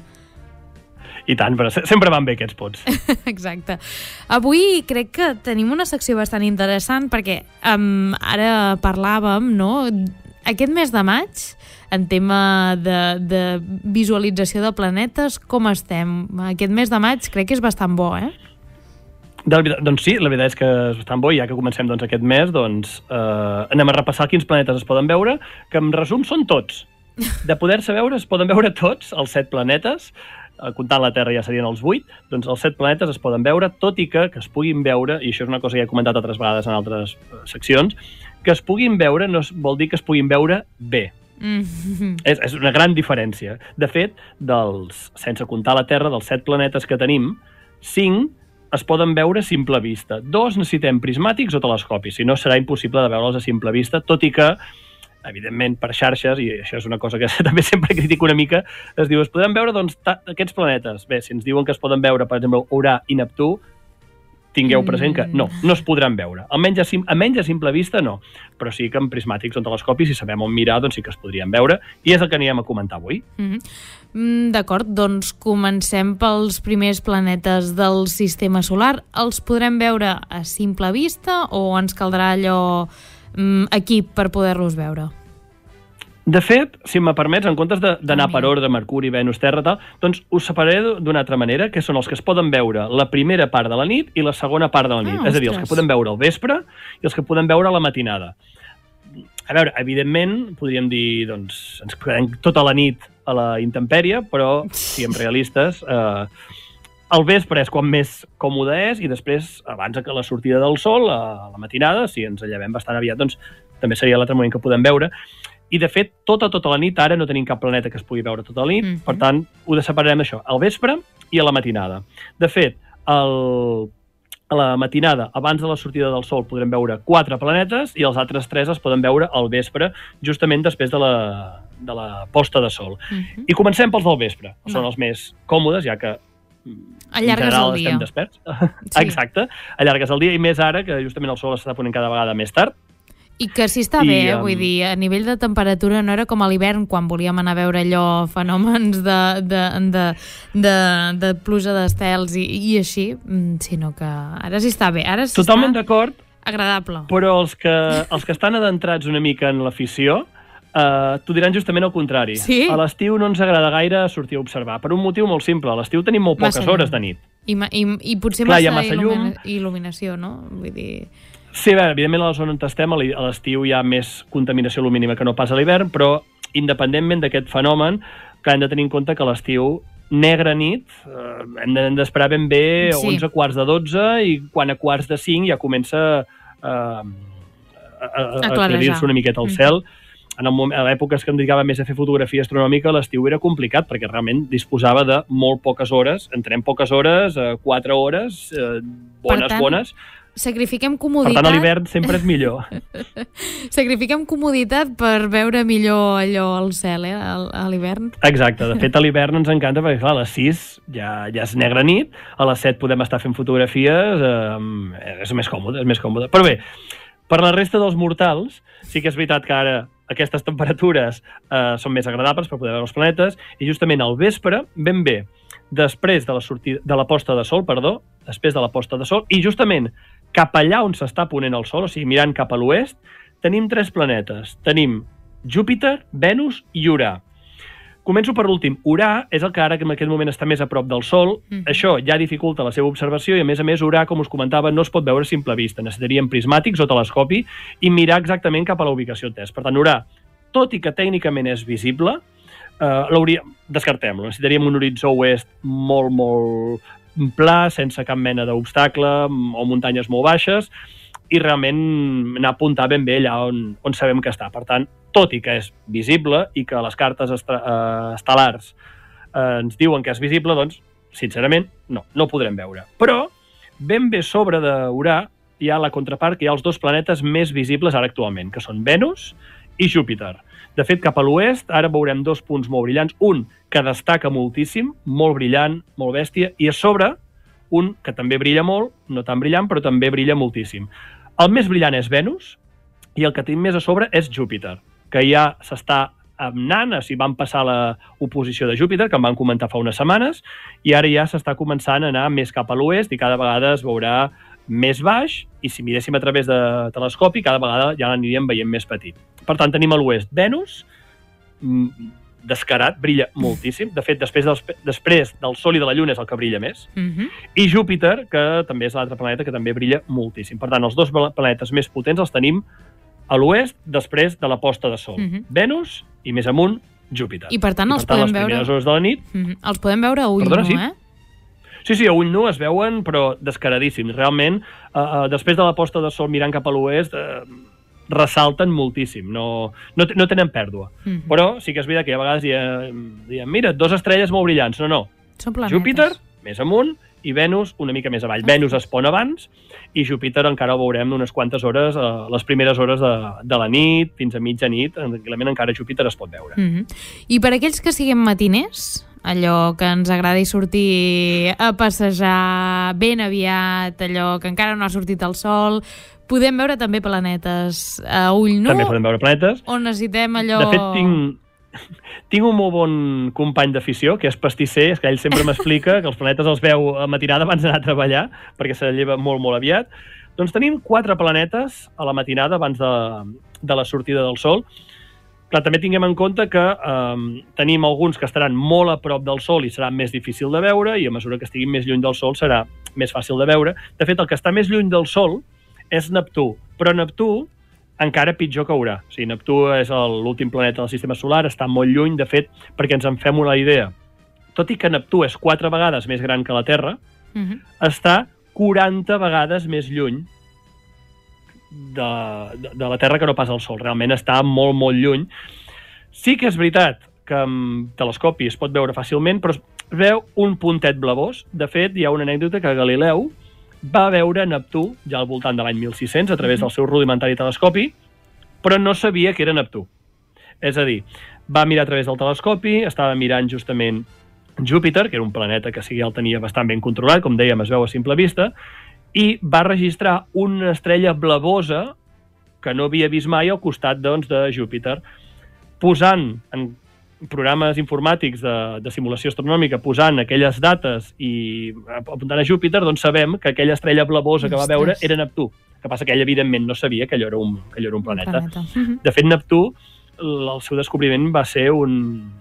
I tant, però sempre van bé aquests ponts. Exacte. Avui crec que tenim una secció bastant interessant perquè um, ara parlàvem, no?, aquest mes de maig, en tema de, de visualització de planetes, com estem? Aquest mes de maig crec que és bastant bo, eh? De la veritat, doncs sí, la veritat és que és bastant bo, i ja que comencem doncs, aquest mes, doncs eh, anem a repassar quins planetes es poden veure, que en resum són tots. De poder-se veure, es poden veure tots, els set planetes, eh, comptant la Terra ja serien els vuit, doncs els set planetes es poden veure, tot i que, que es puguin veure, i això és una cosa que ja he comentat altres vegades en altres eh, seccions, que es puguin veure no es, vol dir que es puguin veure bé. Mm-hmm. És, és una gran diferència. De fet, dels, sense comptar la Terra, dels set planetes que tenim, cinc es poden veure a simple vista. Dos necessitem prismàtics o telescopis, si no serà impossible de veure'ls a simple vista, tot i que, evidentment, per xarxes, i això és una cosa que també sempre critico una mica, es diu, es podran veure doncs, aquests planetes. Bé, si ens diuen que es poden veure, per exemple, Urà i Neptú, tingueu present que no, no es podran veure. Almenys a, sim, almenys a simple vista no, però sí que amb prismàtics o telescopis, si sabem on mirar, doncs sí que es podrien veure, i és el que anirem a comentar avui. Mm-hmm. D'acord, doncs comencem pels primers planetes del sistema solar. Els podrem veure a simple vista o ens caldrà allò mm, equip per poder-los veure? De fet, si me permets, en comptes d'anar per ordre, Mercuri, Venus, Terra, tal, doncs us separaré d'una altra manera, que són els que es poden veure la primera part de la nit i la segona part de la nit. Ah, és a dir, els que poden veure al vespre i els que poden veure a la matinada. A veure, evidentment, podríem dir, doncs, ens quedem tota la nit a la intempèrie, però, siguem realistes, eh, el vespre és quan més còmode és, i després, abans que la sortida del sol, a la matinada, si ens llevem bastant aviat, doncs també seria l'altre moment que podem veure. I, de fet, tota, tota la nit, ara no tenim cap planeta que es pugui veure tota la nit, mm-hmm. per tant, ho separarem això, al vespre i a la matinada. De fet, el, a la matinada, abans de la sortida del sol, podrem veure quatre planetes i els altres tres es poden veure al vespre, justament després de la, de la posta de sol. Mm-hmm. I comencem pels del vespre. No. Són els més còmodes, ja que allargues en general el dia. Estem desperts. Sí. Exacte, allargues el dia, i més ara, que justament el sol s'està ponent cada vegada més tard. I que si està I, bé, eh? um... vull dir, a nivell de temperatura no era com a l'hivern quan volíem anar a veure allò, fenòmens de, de, de, de, de pluja d'estels i, i així, sinó que ara sí està bé. Ara sí Totalment està d'acord, agradable. Però els que, els que estan adentrats una mica en l'afició eh, t'ho diran justament el contrari. Sí? A l'estiu no ens agrada gaire sortir a observar, per un motiu molt simple. A l'estiu tenim molt poques massa hores de nit. I, i, i potser Clar, massa, massa il·lumina, il·luminació, no? Vull dir... Sí, a veure, evidentment a la zona on estem, a l'estiu hi ha més contaminació lumínica que no pas a l'hivern, però independentment d'aquest fenomen, que hem de tenir en compte que a l'estiu, negra nit, eh, hem d'esperar ben bé sí. onze quarts de dotze, i quan a quarts de cinc ja comença eh, a, a, a aclarir-se una miqueta el cel. En el moment, a l'època que em dedicava més a fer fotografia astronòmica, l'estiu era complicat, perquè realment disposava de molt poques hores, entrem poques hores, eh, quatre hores, eh, bones, tant... bones, Sacrifiquem Per comoditat... tant, a l'hivern sempre és millor. Sacrifiquem comoditat per veure millor allò al cel, eh, a l'hivern. Exacte, de fet a l'hivern ens encanta perquè clar, a les sis ja, ja és negra nit, a les set podem estar fent fotografies, eh, és més còmode, és més còmode. Però bé, per la resta dels mortals, sí que és veritat que ara aquestes temperatures eh, són més agradables per poder veure els planetes, i justament al vespre, ben bé, després de la, sortida, de la posta de sol, perdó, després de la posta de sol, i justament cap allà on s'està ponent el sol, o sigui, mirant cap a l'oest, tenim tres planetes. Tenim Júpiter, Venus i Urà. Començo per l'últim. Urà és el que ara que en aquest moment està més a prop del Sol. Mm. Això ja dificulta la seva observació i, a més a més, Urà, com us comentava, no es pot veure a simple vista. Necessitaríem prismàtics o telescopi i mirar exactament cap a la ubicació test. Per tant, Urà, tot i que tècnicament és visible, eh, descartem-lo. Necessitaríem un horitzó oest molt, molt pla, sense cap mena d'obstacle o muntanyes molt baixes, i realment anar a apuntar ben bé allà on, on sabem que està. Per tant, tot i que és visible i que les cartes estra, eh, estel·lars eh, ens diuen que és visible, doncs, sincerament, no, no ho podrem veure. Però, ben bé sobre d'Urà hi ha la contrapart, que hi ha els dos planetes més visibles ara actualment, que són Venus i Júpiter. De fet, cap a l'oest, ara veurem dos punts molt brillants. Un que destaca moltíssim, molt brillant, molt bèstia, i a sobre un que també brilla molt, no tan brillant, però també brilla moltíssim. El més brillant és Venus i el que tenim més a sobre és Júpiter, que ja s'està anant, o sigui, van passar l'oposició de Júpiter, que em van comentar fa unes setmanes, i ara ja s'està començant a anar més cap a l'oest i cada vegada es veurà més baix, i si miréssim a través de telescopi, cada vegada ja l'aniríem veient més petit. Per tant, tenim a l'oest Venus, descarat, brilla moltíssim. De fet, després, dels, després del Sol i de la Lluna és el que brilla més. Mm-hmm. I Júpiter, que també és l'altre planeta que també brilla moltíssim. Per tant, els dos planetes més potents els tenim a l'oest després de la posta de Sol. Mm-hmm. Venus i més amunt, Júpiter. I per tant, els I, per tant podem les veure... primeres hores de la nit... Mm-hmm. Els podem veure a ull Perdona, nu, sí? eh? Sí, sí, a ull nu es veuen, però descaradíssims. Realment, eh, eh, després de la posta de Sol mirant cap a l'oest, eh, ressalten moltíssim, no, no, no tenen pèrdua. Mm-hmm. Però sí que és veritat que a vegades diem, mira, dos estrelles molt brillants. No, no. Són planetes. Júpiter, més amunt, i Venus una mica més avall. Ah. Venus es pon abans i Júpiter encara el veurem unes quantes hores, a les primeres hores de, de la nit, fins a mitjanit, tranquil·lament encara Júpiter es pot veure. Mm-hmm. I per aquells que siguem matiners, allò que ens agradi sortir a passejar ben aviat, allò que encara no ha sortit el sol, podem veure també planetes a ull nu? També podem veure planetes. O necessitem allò... De fet, tinc, tinc un molt bon company d'afició, que és pastisser, és que ell sempre m'explica que els planetes els veu a matinada abans d'anar a treballar, perquè se lleva molt, molt aviat. Doncs tenim quatre planetes a la matinada abans de, de la sortida del Sol. Clar, també tinguem en compte que eh, tenim alguns que estaran molt a prop del Sol i serà més difícil de veure, i a mesura que estiguin més lluny del Sol serà més fàcil de veure. De fet, el que està més lluny del Sol és Neptú, però Neptú encara pitjor que Urà. O sigui, Neptú és l'últim planeta del sistema solar, està molt lluny, de fet, perquè ens en fem una idea. Tot i que Neptú és quatre vegades més gran que la Terra, uh-huh. està quaranta vegades més lluny de, de, de la Terra que no pas el Sol. Realment està molt, molt lluny. Sí que és veritat que amb telescopi es pot veure fàcilment, però es veu un puntet blavós. De fet, hi ha una anècdota que Galileu va veure Neptú ja al voltant de l'any mil sis-cents a través del seu rudimentari telescopi, però no sabia que era Neptú. És a dir, va mirar a través del telescopi, estava mirant justament Júpiter, que era un planeta que sí que el tenia bastant ben controlat, com dèiem, es veu a simple vista, i va registrar una estrella blavosa que no havia vist mai al costat, doncs, de Júpiter. Posant en programes informàtics de, de simulació astronòmica, posant aquelles dates i apuntant a Júpiter, doncs sabem que aquella estrella blavosa que va veure era Neptú. El que passa que ell, evidentment, no sabia que allò era un, que allò era un planeta. Un planeta. De fet, Neptú, el seu descobriment va ser un,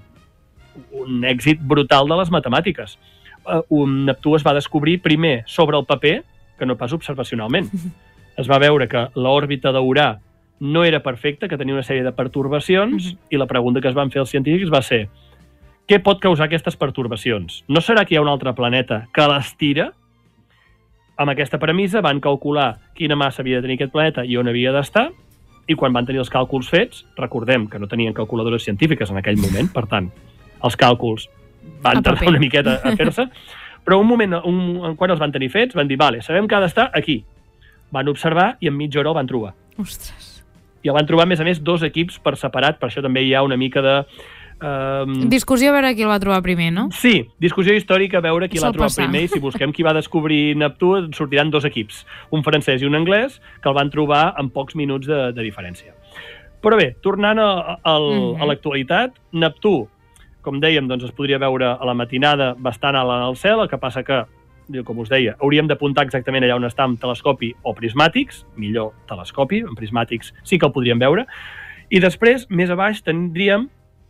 un èxit brutal de les matemàtiques. Un Neptú es va descobrir primer sobre el paper, que no pas observacionalment. Es va veure que l'òrbita d'Urà no era perfecta, que tenia una sèrie de pertorbacions, mm-hmm. i la pregunta que es van fer els científics va ser: què pot causar aquestes pertorbacions? No serà que hi ha un altre planeta que les tira? Amb aquesta premissa van calcular quina massa havia de tenir aquest planeta i on havia d'estar, i quan van tenir els càlculs fets, recordem que no tenien calculadores científiques en aquell moment, per tant, els càlculs van tardar una miqueta a fer-se, però un moment, un, quan els van tenir fets, van dir, vale, sabem que ha d'estar aquí. van observar i en mitja hora el van trobar. Ostres. I el van trobar, a més a més, dos equips per separat, per això també hi ha una mica de... Um... Discussió a veure qui el va trobar primer, no? Sí, discussió històrica a veure qui l'ha Sol trobat passar. primer, i si busquem qui va descobrir Neptú sortiran dos equips, un francès i un anglès, que el van trobar en pocs minuts de, de diferència. Però bé, tornant a, a, Mhm. a l'actualitat, Neptú, com dèiem, doncs es podria veure a la matinada bastant alt en el cel, el que passa que, com us deia, hauríem d'apuntar exactament allà on està amb telescopi o prismàtics, millor telescopi, amb prismàtics sí que el podríem veure, i després, més a baix, tindríem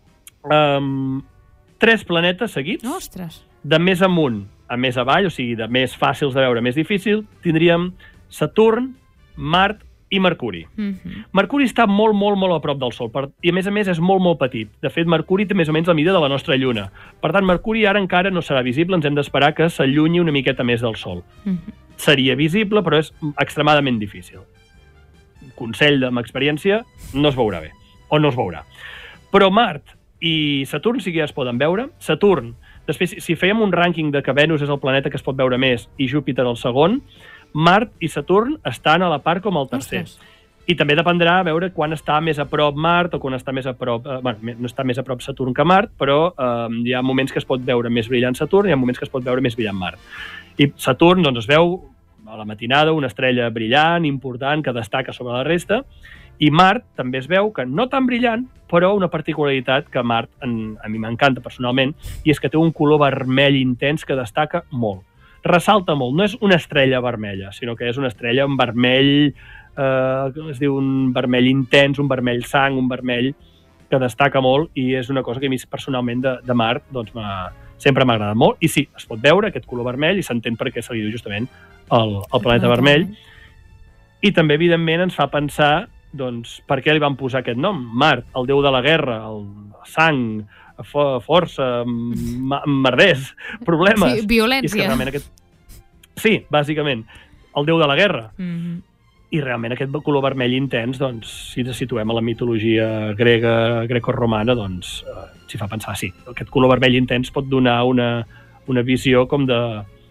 um, tres planetes seguits. Ostres. De més amunt a més avall, o sigui, de més fàcils de veure, més difícil, tindríem Saturn, Mart i Mercuri. Mhm. Mercuri està molt, molt, molt a prop del Sol, per, i a més a més és molt, molt petit. De fet, Mercuri té més o menys la mida de la nostra Lluna. Per tant, Mercuri ara encara no serà visible, ens hem d'esperar que s'allunyi una miqueta més del Sol. Mhm. Seria visible, però és extremadament difícil. Consell amb experiència, no es veurà bé, o no es veurà. Però Mart i Saturn sí que ja es poden veure. Saturn, després, si fèiem un rànquing de que Venus és el planeta que es pot veure més i Júpiter el segon, Mart i Saturn estan a la part com el tercer. Ostres. I també dependrà a veure quan està més a prop Mart o quan està més a prop... Eh, bueno, no està més a prop Saturn que Mart, però eh, hi ha moments que es pot veure més brillant Saturn i hi ha moments que es pot veure més brillant Mart. I Saturn, doncs, es veu a la matinada una estrella brillant, important, que destaca sobre la resta, i Mart també es veu que no tan brillant, però una particularitat que Mart en, a mi m'encanta personalment, i és que té un color vermell intens que destaca molt. Ressalta molt, no és una estrella vermella, sinó que és una estrella en vermell, eh, es diu un vermell intens, un vermell sang, un vermell que destaca molt, i és una cosa que a mi personalment de, de Mart doncs, sempre m'ha agradat molt. I sí, es pot veure aquest color vermell i s'entén per què se li diu justament el, el planeta vermell. I també, evidentment, ens fa pensar doncs, per què li van posar aquest nom. Mart, el déu de la guerra, el sang, fo força, ma merders, problemes. Sí, violència. I és que realment aquest... Sí, bàsicament, el déu de la guerra. Mhm. I realment aquest color vermell intens, doncs, si ens situem a la mitologia grega, grecorromana, doncs eh, s'hi fa pensar, sí. Aquest color vermell intens pot donar una, una visió com de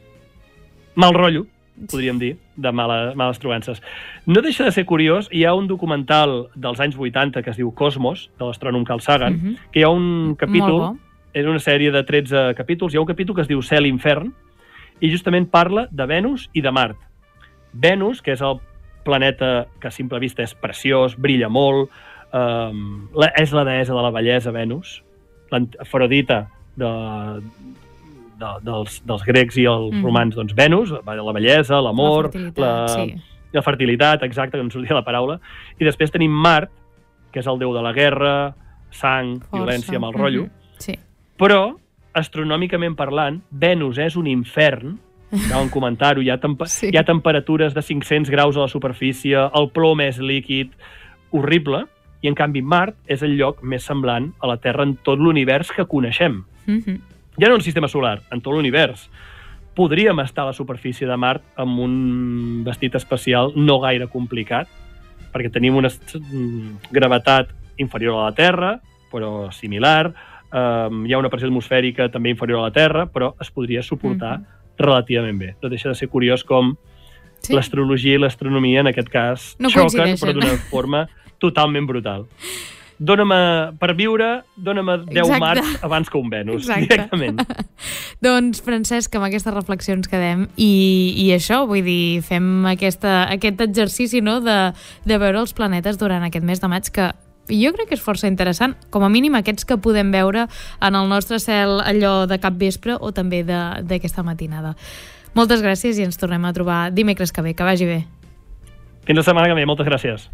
mal rotllo, podríem dir, de mala, males trobances. No deixa de ser curiós, hi ha un documental dels anys vuitanta que es diu Cosmos, de l'astrònom Carl Sagan, Mhm. que hi ha un capítol, Molt bo. és una sèrie de tretze capítols, hi ha un capítol que es diu Cel i Infern, i justament parla de Venus i de Mart. Venus, que és el planeta que a simple vista és preciós, brilla molt, eh, la, és la deessa de la bellesa, Venus, l'Afrodita de, de, dels, dels grecs i els Mhm. romans, doncs Venus, la bellesa, l'amor, La fertilitat, la, sí. la fertilitat, exacte, que no em sortia la paraula, i després tenim Mart, que és el déu de la guerra, sang, Força. violència, mal rotllo, Mhm. Sí. però, astronòmicament parlant, Venus és un infern, cal comentar-ho, hi, ha sí. hi ha temperatures de cinc-cents graus a la superfície, el plom és líquid, horrible, i en canvi Mart és el lloc més semblant a la Terra en tot l'univers que coneixem. Mhm. Ja no en el sistema solar, en tot l'univers. Podríem estar a la superfície de Mart amb un vestit espacial no gaire complicat, perquè tenim una gravetat inferior a la Terra, però similar, um, hi ha una pressió atmosfèrica també inferior a la Terra, però es podria suportar mm-hmm. relativament bé. No deixa de ser curiós com sí. l'astrologia i l'astronomia, en aquest cas, no xoquen, però d'una forma totalment brutal. Dóna'm per viure, dóna'm deu Exacte. Mart abans que un Venus, Exacte. directament. Doncs, Francesc, amb aquestes reflexions quedem i, i això, vull dir, fem aquesta, aquest exercici, no?, de, de veure els planetes durant aquest mes de maig, que jo crec que és força interessant, com a mínim aquests que podem veure en el nostre cel allò de capvespre o també d'aquesta matinada. Moltes gràcies i ens tornem a trobar dimecres que ve. Que vagi bé. Fins la setmana que ve. Moltes gràcies.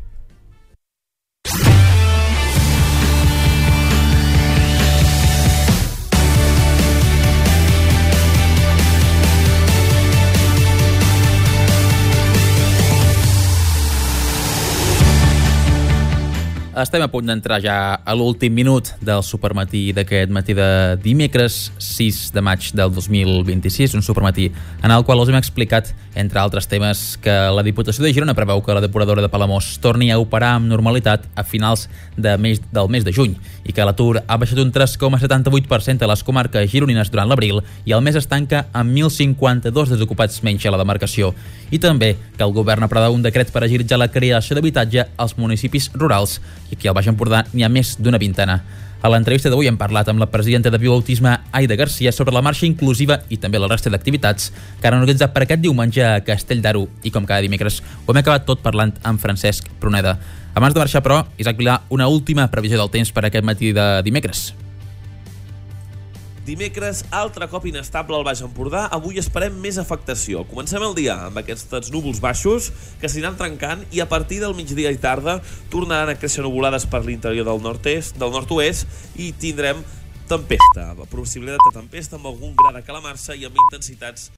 Estem a punt d'entrar ja a l'últim minut del supermatí d'aquest matí de dimecres sis de maig del dos mil vint-i-sis, un supermatí en el qual us hem explicat, entre altres temes, que la Diputació de Girona preveu que la depuradora de Palamós torni a operar amb normalitat a finals de mes, del mes de juny i que l'atur ha baixat un tres coma setanta-vuit per cent a les comarques gironines durant l'abril i el mes es tanca amb mil cinquanta-dos desocupats menys a la demarcació. I també que el govern preveu un decret per agilitzar la creació d'habitatge als municipis rurals i aquí al Baix Empordà n'hi ha més d'una vintena. A l'entrevista d'avui hem parlat amb la presidenta de Viu Autisme, Aida Garcia, sobre la marxa inclusiva i també la resta d'activitats que han organitzat per aquest diumenge a Castell d'Aro i com cada dimecres ho hem acabat tot parlant amb Francesc Pruneda. Abans de marxar, però, Isaac Vilà, una última previsió del temps per aquest matí de dimecres. Dimecres, altre cop inestable al Baix Empordà. Avui esperem més afectació. Comencem el dia amb aquests núvols baixos que s'aniran trencant i a partir del migdia i tarda tornaran a créixer nuvolades per l'interior del nord-est, del nord-oest i tindrem tempesta, possibilitat de tempesta amb algun gra de calamarsa i amb intensitats